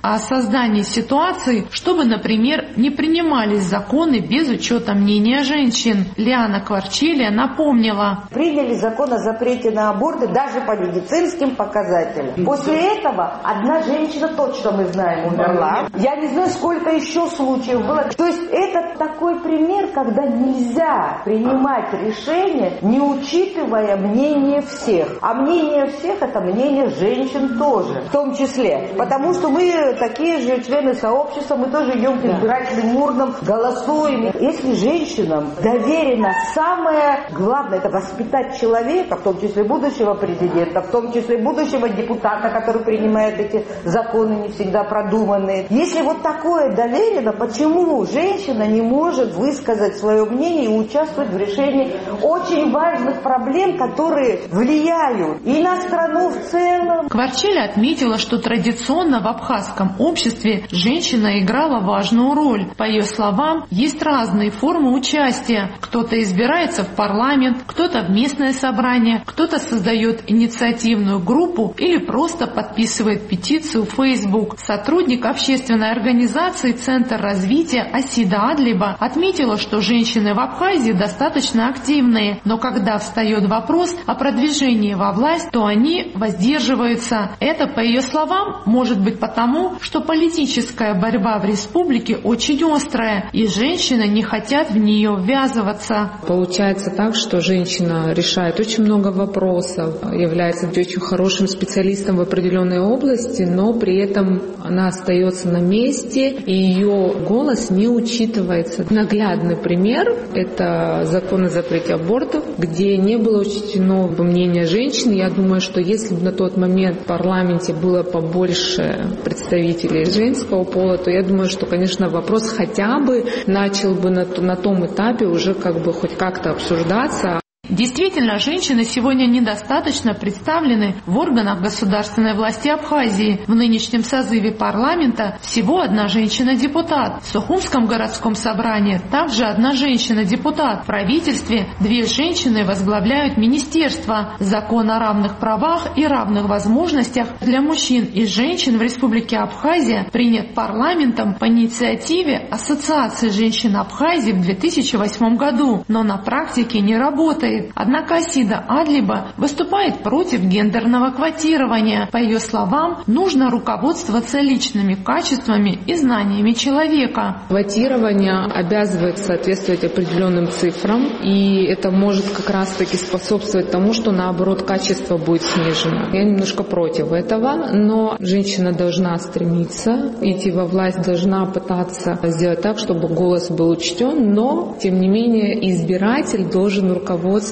создании ситуации, чтобы, например, не принимались законы без учета мнения женщин. Лиана Кварчелия напомнила. Приняли закон о запрете на аборты даже по медицинским показателям. После этого одна женщина, точно мы знаем, умерла. Я не знаю, сколько еще случаев было. То есть это такой пример, когда нельзя принимать решения, не учитывая мнение всех. А мнение всех – это мнение женщин тоже, в том числе. Потому что мы такие же члены сообщества, мы тоже идем к избирательным урнам, голосуем. Если женщинам доверено самое главное – это воспитать человека, в том числе будущего президента, в том числе будущего депутата, который принимает эти законы не всегда продуманные. Если вот такое доверено, почему женщина не может высказать свое мнение и участвовать в решении очень важных проблем, которые влияют и на страну в целом? Кварчелия отметила, что традиционно в абхазском обществе женщина играла важную роль. По ее словам, есть разные формы участия. Кто-то избирается в парламент, кто-то в местное собрание, кто-то создает инициативную группу или просто подписывает петицию в Facebook. Сотрудник общественной организации «Центр развития» Асида Адлиба отметила, что женщины в Абхазии достаточно активные, но когда встает вопрос о продвижении во власть, то они воздерживаются. Это, по ее словам, может быть потому, что политическая борьба в республике очень острая, и женщины не хотят в нее ввязываться. Получается так, что женщина решает очень много вопросов, является очень хорошим специалистом в определенной области, но при этом она остается на месте, и ее голос не учитывается. Наглядный пример – это закон о запрете абортов, где не было учтено мнение женщин. Я думаю, что если бы на тот момент в парламенте было побольше представителей женского пола, то я думаю, что, конечно, вопрос хотя бы начал бы на том этапе уже хоть как-то обсуждаться. Действительно, женщины сегодня недостаточно представлены в органах государственной власти Абхазии. В нынешнем созыве парламента всего одна женщина-депутат. В Сухумском городском собрании также одна женщина-депутат. В правительстве две женщины возглавляют министерство. Закон о равных правах и равных возможностях для мужчин и женщин в Республике Абхазия принят парламентом по инициативе Ассоциации женщин Абхазии в 2008 году, но на практике не работает. Однако Асида Адлиба выступает против гендерного квотирования. По ее словам, нужно руководствоваться личными качествами и знаниями человека. Квотирование обязывает соответствовать определенным цифрам, и это может как раз-таки способствовать тому, что наоборот качество будет снижено. Я немножко против этого, но женщина должна стремиться идти во власть, должна пытаться сделать так, чтобы голос был учтен, но тем не менее избиратель должен руководствоваться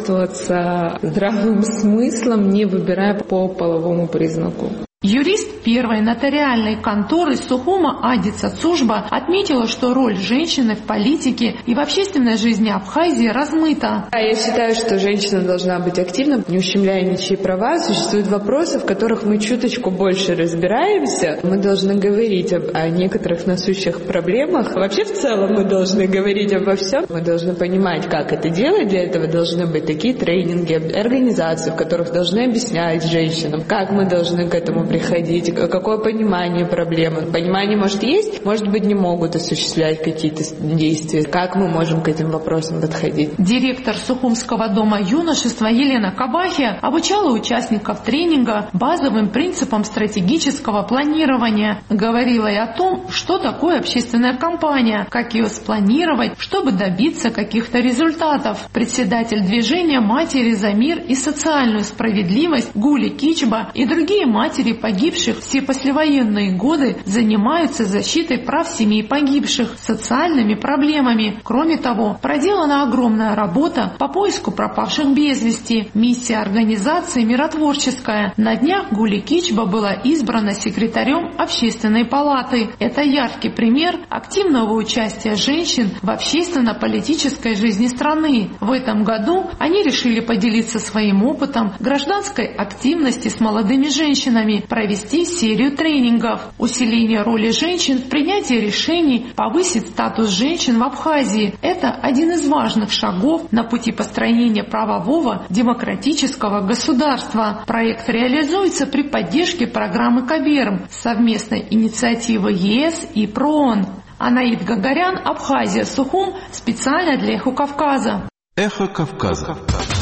здравым смыслом, не выбирая по половому признаку. Юрист первой нотариальной конторы Сухума Ади Цацужба отметила, что роль женщины в политике и в общественной жизни Абхазии размыта. Я считаю, что женщина должна быть активна, не ущемляя ничьи права. Существуют вопросы, в которых мы чуточку больше разбираемся. Мы должны говорить о некоторых насущих проблемах. Вообще, в целом, мы должны говорить обо всем. Мы должны понимать, как это делать. Для этого должны быть такие тренинги, организации, в которых должны объяснять женщинам, как мы должны к этому приходить, какое понимание проблемы. Понимание может есть, может быть не могут осуществлять какие-то действия. Как мы можем к этим вопросам подходить? Директор Сухумского дома юношества Елена Кабахия обучала участников тренинга базовым принципам стратегического планирования. Говорила и о том, что такое общественная кампания, как ее спланировать, чтобы добиться каких-то результатов. Председатель движения «Матери за мир и социальную справедливость» Гули Кичба и другие матери погибших все послевоенные годы занимаются защитой прав семей погибших, социальными проблемами. Кроме того, проделана огромная работа по поиску пропавших без вести. Миссия организации миротворческая. На днях Гули Кичба была избрана секретарем Общественной палаты. Это яркий пример активного участия женщин в общественно-политической жизни страны. В этом году они решили поделиться своим опытом гражданской активности с молодыми женщинами, провести серию тренингов. Усиление роли женщин в принятии решений повысит статус женщин в Абхазии. Это один из важных шагов на пути построения правового демократического государства. Проект реализуется при поддержке программы «Каберм» совместной инициативы ЕС и ПРООН. Анаид Гагарян, Абхазия, Сухум, специально для «Эхо Кавказа». Эхо Кавказа.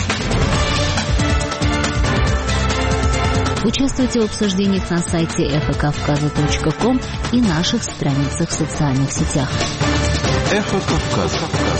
Участвуйте в обсуждениях на сайте эхокавказа.ком и наших страницах в социальных сетях. Эхо Кавказа.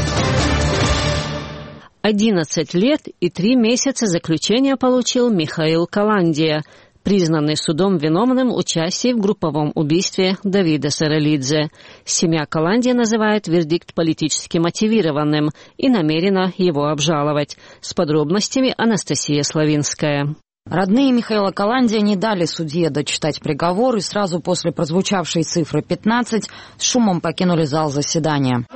11 лет и 3 месяца заключения получил Михаил Каландия, признанный судом виновным в участии в групповом убийстве Давида Саралидзе. Семья Каландия называет вердикт политически мотивированным и намерена его обжаловать. С подробностями Анастасия Славинская. Родные Михаила Каландия не дали судье дочитать приговор и сразу после прозвучавшей цифры 15 с шумом покинули зал заседания.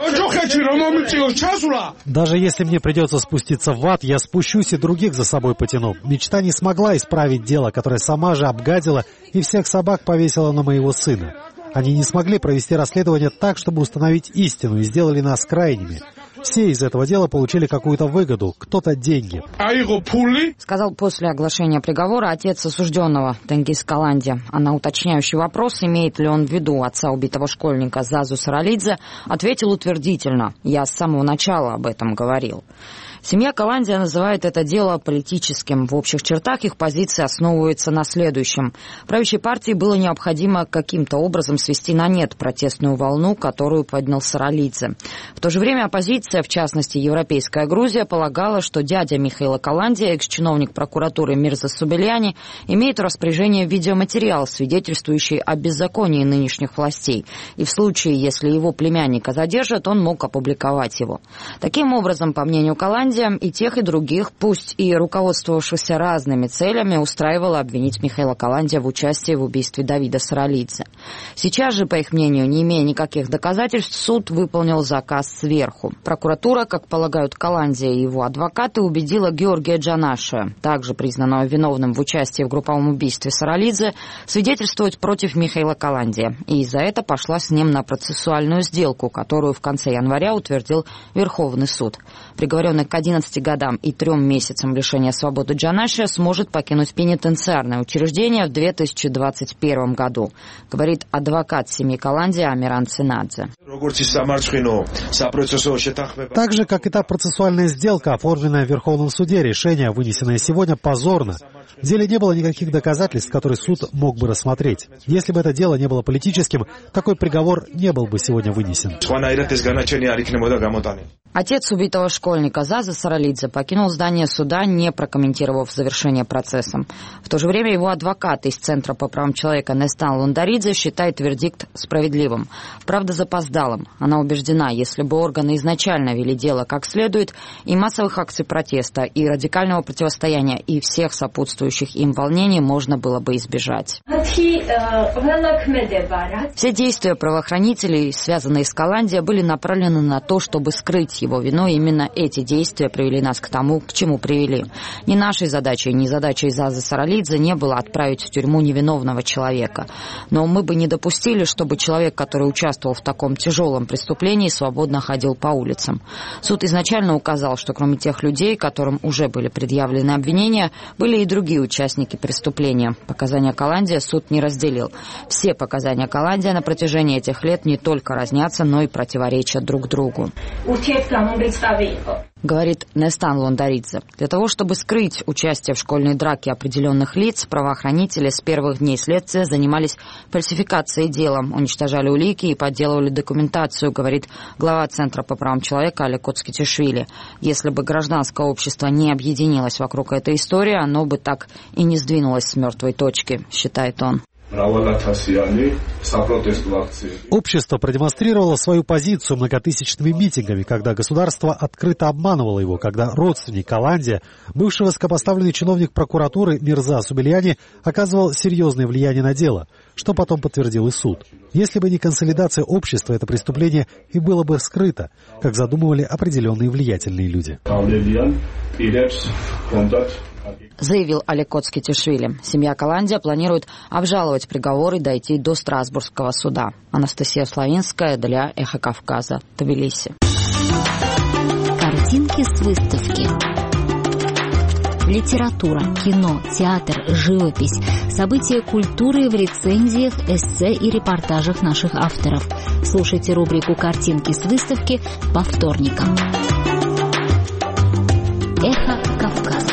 Даже если мне придется спуститься в ад, я спущусь и других за собой потяну. Мечта не смогла исправить дело, которое сама же обгадила и всех собак повесила на моего сына. Они не смогли провести расследование так, чтобы установить истину, и сделали нас крайними. Все из этого дела получили какую-то выгоду, кто-то деньги. Сказал после оглашения приговора отец осужденного Тенгиз Каландия. А на уточняющий вопрос, имеет ли он в виду отца убитого школьника Зазу Саралидзе, ответил утвердительно. Я с самого начала об этом говорил. Семья Каландия называет это дело политическим. В общих чертах их позиция основывается на следующем. Правящей партии было необходимо каким-то образом свести на нет протестную волну, которую поднял Саралидзе. В то же время оппозиция, в частности Европейская Грузия, полагала, что дядя Михаила Каландия, экс-чиновник прокуратуры Мирза Субельяни, имеет в распоряжении видеоматериал, свидетельствующий о беззаконии нынешних властей. И в случае, если его племянника задержат, он мог опубликовать его. Таким образом, по мнению Каландия, и тех, и других, пусть и руководствовавшихся разными целями, устраивало обвинить Михаила Каландия в участии в убийстве Давида Саралидзе. Сейчас же, по их мнению, не имея никаких доказательств, суд выполнил заказ сверху. Прокуратура, как полагают Каландия и его адвокаты, убедила Георгия Джанаша, также признанного виновным в участии в групповом убийстве Саралидзе, свидетельствовать против Михаила Каландия. И из-за это пошла с ним на процессуальную сделку, которую в конце января утвердил Верховный суд. Приговоренный к 11 годам и 3 месяцам лишения свободы Джанаша сможет покинуть пенитенциарное учреждение в 2021 году, говорит адвокат семьи Каландия Амиран Цинадзе. Так же, как и та процессуальная сделка, оформленная в Верховном суде, решение, вынесенное сегодня, позорно. В деле не было никаких доказательств, которые суд мог бы рассмотреть. Если бы это дело не было политическим, такой приговор не был бы сегодня вынесен. Отец убитого школьника Заза Саралидзе покинул здание суда, не прокомментировав завершение процесса. В то же время его адвокат из Центра по правам человека Нестан Лундаридзе считает вердикт справедливым. Правда, запоздалым. Она убеждена, если бы органы изначально вели дело как следует, и массовых акций протеста, и радикального противостояния, и всех сопутствующих им волнений можно было бы избежать. Все действия правоохранителей, связанные с Каландия, были направлены на то, чтобы скрыть его вину. Именно эти действия привели нас к тому, к чему привели. Ни нашей задачей, ни задачей Зазы Саралидзе не было отправить в тюрьму невиновного человека. Но мы бы не допустили, чтобы человек, который участвовал в таком тяжелом преступлении, свободно ходил по улицам. Суд изначально указал, что кроме тех людей, которым уже были предъявлены обвинения, были и другие участники преступления. Показания Каландия суд не разделил. Все показания Каландия на протяжении этих лет не только разнятся, но и противоречат друг другу. Говорит Нестан Лундаридзе. Для того, чтобы скрыть участие в школьной драке определенных лиц, правоохранители с первых дней следствия занимались фальсификацией дела, уничтожали улики и подделывали документацию, говорит глава Центра по правам человека Алек Коцкитишвили. Если бы гражданское общество не объединилось вокруг этой истории, оно бы так и не сдвинулось с мертвой точки, считает он. Общество продемонстрировало свою позицию многотысячными митингами, когда государство открыто обманывало его, когда родственник Каландия, бывший высокопоставленный чиновник прокуратуры Мирза Субельяни, оказывал серьезное влияние на дело, что потом подтвердил и суд. Если бы не консолидация общества, это преступление и было бы скрыто, как задумывали определенные влиятельные люди. заявил Олег Коцкитишвили. Семья Каландия планирует обжаловать приговор и дойти до Страсбургского суда. Анастасия Славинская для «Эхо Кавказа», Тбилиси. Картинки с выставки. Литература, кино, театр, живопись. События культуры в рецензиях, эссе и репортажах наших авторов. Слушайте рубрику «Картинки с выставки» по вторникам. Эхо Кавказа.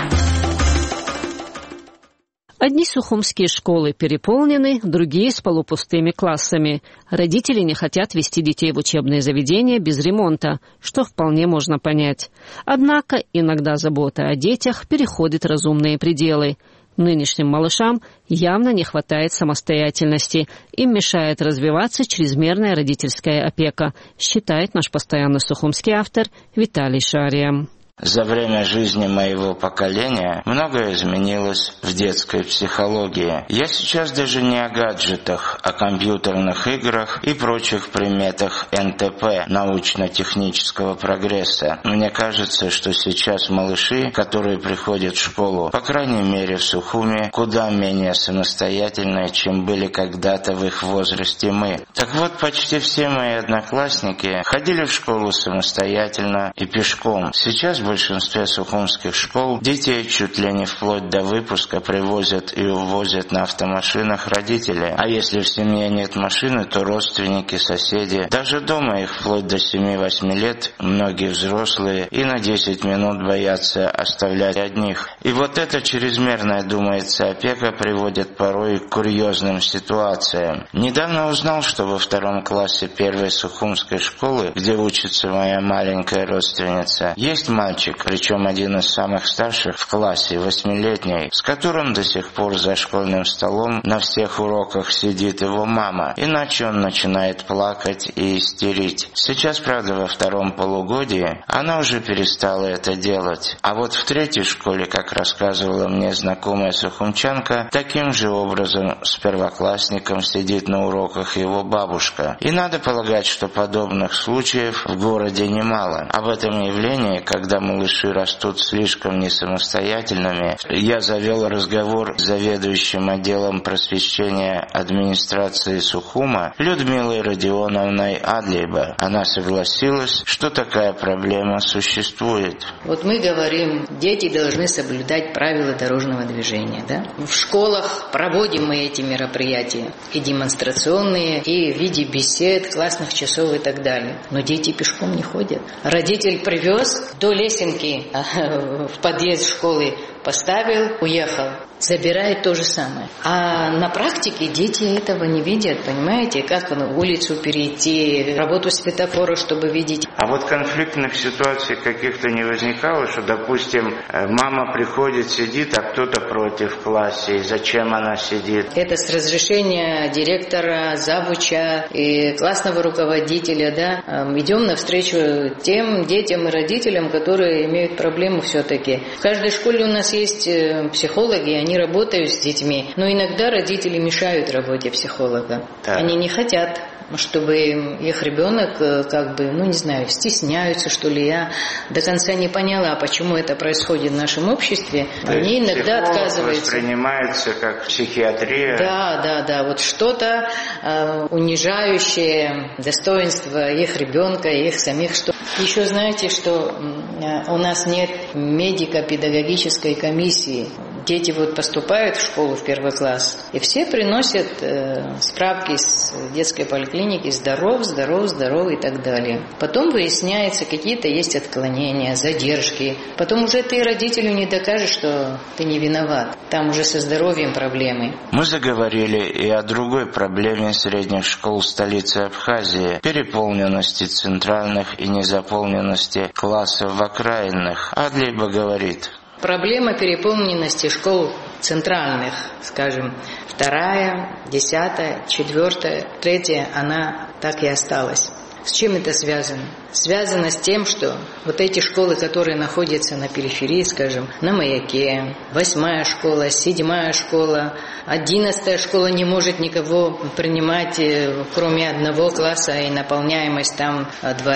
Одни сухумские школы переполнены, другие с полупустыми классами. Родители не хотят вести детей в учебные заведения без ремонта, что вполне можно понять. Однако иногда забота о детях переходит разумные пределы. Нынешним малышам явно не хватает самостоятельности. Им мешает развиваться чрезмерная родительская опека, считает наш постоянный сухумский автор Виталий Шария. За время жизни моего поколения многое изменилось в детской психологии. Я сейчас даже не о гаджетах, о компьютерных играх и прочих приметах НТП, научно-технического прогресса. Мне кажется, что сейчас малыши, которые приходят в школу, по крайней мере в Сухуми, куда менее самостоятельны, чем были когда-то в их возрасте мы. Так вот, почти все мои одноклассники ходили в школу самостоятельно и пешком. Сейчас в большинстве сухумских школ детей чуть ли не вплоть до выпуска привозят и увозят на автомашинах родители. А если в семье нет машины, то родственники, соседи. Даже дома их вплоть до 7-8 лет многие взрослые и на 10 минут боятся оставлять одних. И вот эта чрезмерная, думается, опека приводит порой к курьезным ситуациям. Недавно узнал, что во 2 классе 1-й сухумской школы, где учится моя маленькая родственница, есть мальчик, причем один из самых старших в классе, 8-летний, с которым до сих пор за школьным столом на всех уроках сидит его мама, иначе он начинает плакать и истерить. Сейчас, правда, во 2-м полугодии она уже перестала это делать. А вот в 3-й школе, как рассказывала мне знакомая сухумчанка, таким же образом с первоклассником сидит на уроках его бабушка. И надо полагать, что подобных случаев в городе немало. Об этом явлении, когда малыши растут слишком несамостоятельными, я завел разговор с заведующим отделом просвещения администрации Сухума Людмилой Родионовной Адлейба. Она согласилась, что такая проблема существует. Вот мы говорим, дети должны соблюдать правила дорожного движения. Да? В школах проводим мы эти мероприятия, и демонстрационные, и в виде бесед, классных часов и так далее. Но дети пешком не ходят. Родитель привез до лесенки в подъезд школы, поставил, уехал. Забирает то же самое. А на практике дети этого не видят, понимаете? Как на улицу перейти, работу светофора, чтобы видеть. А вот конфликтных ситуаций каких-то не возникало, что, допустим, мама приходит, сидит, а кто-то против в классе. И зачем она сидит? Это с разрешения директора, завуча и классного руководителя, да. Идем навстречу тем детям и родителям, которые имеют проблемы все-таки. В каждой школе у нас есть психологи, они работают с детьми, но иногда родители мешают работе психолога. Да. Они не хотят, чтобы их ребенок стесняются, что ли. Я до конца не поняла, почему это происходит в нашем обществе. То они иногда отказываются. Воспринимается как психиатрия. Да, вот что-то унижающее достоинство их ребенка, их самих. Еще знаете, что у нас нет медико-педагогической комиссии. Дети поступают в школу в 1 класс, и все приносят справки с детской поликлиники, здоров и так далее. Потом выясняется, какие-то есть отклонения, задержки. Потом уже ты родителю не докажешь, что ты не виноват. Там уже со здоровьем проблемы. Мы заговорили и о другой проблеме средних школ столицы Абхазии – переполненности центральных и незаполненности классов в окраинных. Адлейба говорит: проблема переполненности школ центральных, скажем, 2, 10, 4, 3, она так и осталась. С чем это связано? Связано с тем, что вот эти школы, которые находятся на периферии, скажем, на Маяке, 8-я школа, 7-я школа, 11-я школа не может никого принимать, кроме одного класса, и наполняемость там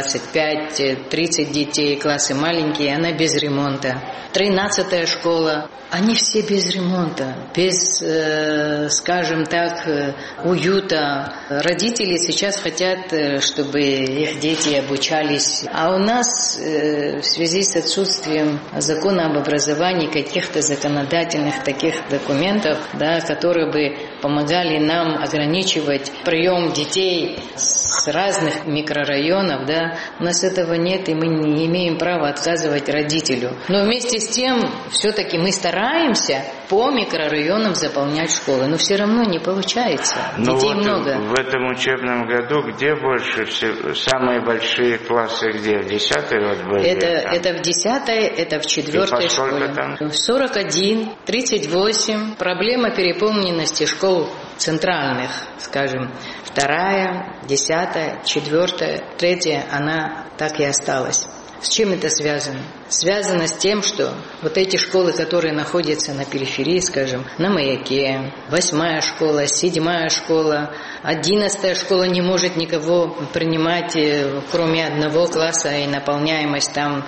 25-30 детей, классы маленькие, она без ремонта. 13-я школа, они все без ремонта, без, скажем так, уюта. Родители сейчас хотят, чтобы их дети обучались. А у нас в связи с отсутствием закона об образовании, каких-то законодательных таких документов, да, которые бы помогали нам ограничивать прием детей с разных микрорайонов, да, у нас этого нет, и мы не имеем права отказывать родителю. Но вместе с тем, все-таки мы стараемся по микрорайонам заполнять школы, но все равно не получается. Детей вот много. В этом учебном году где больше всего, самые большие классы где? В 10-й вот были? Это в 10-й, это в 4-й школе. Там? 41, 38. Проблема переполненности школ центральных, скажем, 2-я, 10-я, 4-я, 3-я, она так и осталась. С чем это связано? Связано с тем, что вот эти школы, которые находятся на периферии, скажем, на Маяке, 8-я школа, 7-я школа, 11-я школа не может никого принимать, кроме одного класса, и наполняемость там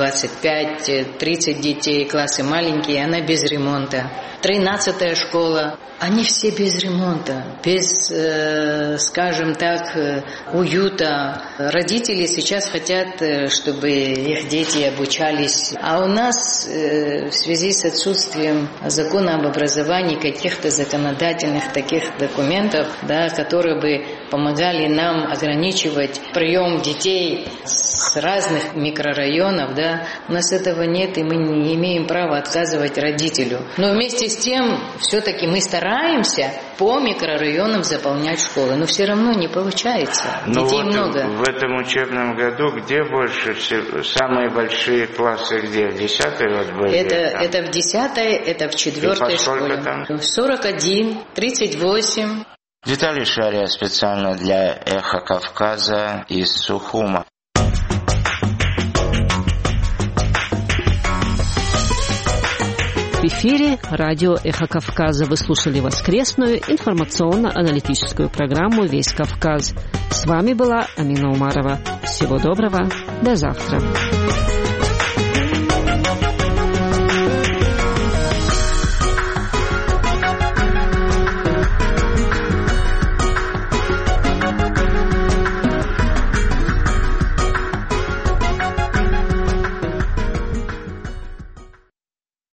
25-30 детей, классы маленькие, она без ремонта. 13-я школа, они все без ремонта, без, скажем так, уюта. Родители сейчас хотят, чтобы их дети обучались. А у нас в связи с отсутствием закона об образовании, каких-то законодательных таких документов, да, которые бы помогали нам ограничивать прием детей с разных микрорайонов, да, у нас этого нет, и мы не имеем права отказывать родителю. Но вместе с тем, все-таки мы стараемся по микрорайонам заполнять школы, но все равно не получается. Детей вот много. В этом учебном году где больше всего, самые большие классы где? В 10-й вот были? Это в 10-й, это в 4-й школе. Там? 41, 38. Виталий Шария специально для «Эхо Кавказа» из Сухума. В эфире радио «Эхо Кавказа». Вы слушали воскресную информационно-аналитическую программу «Весь Кавказ». С вами была Амина Умарова. Всего доброго. До завтра.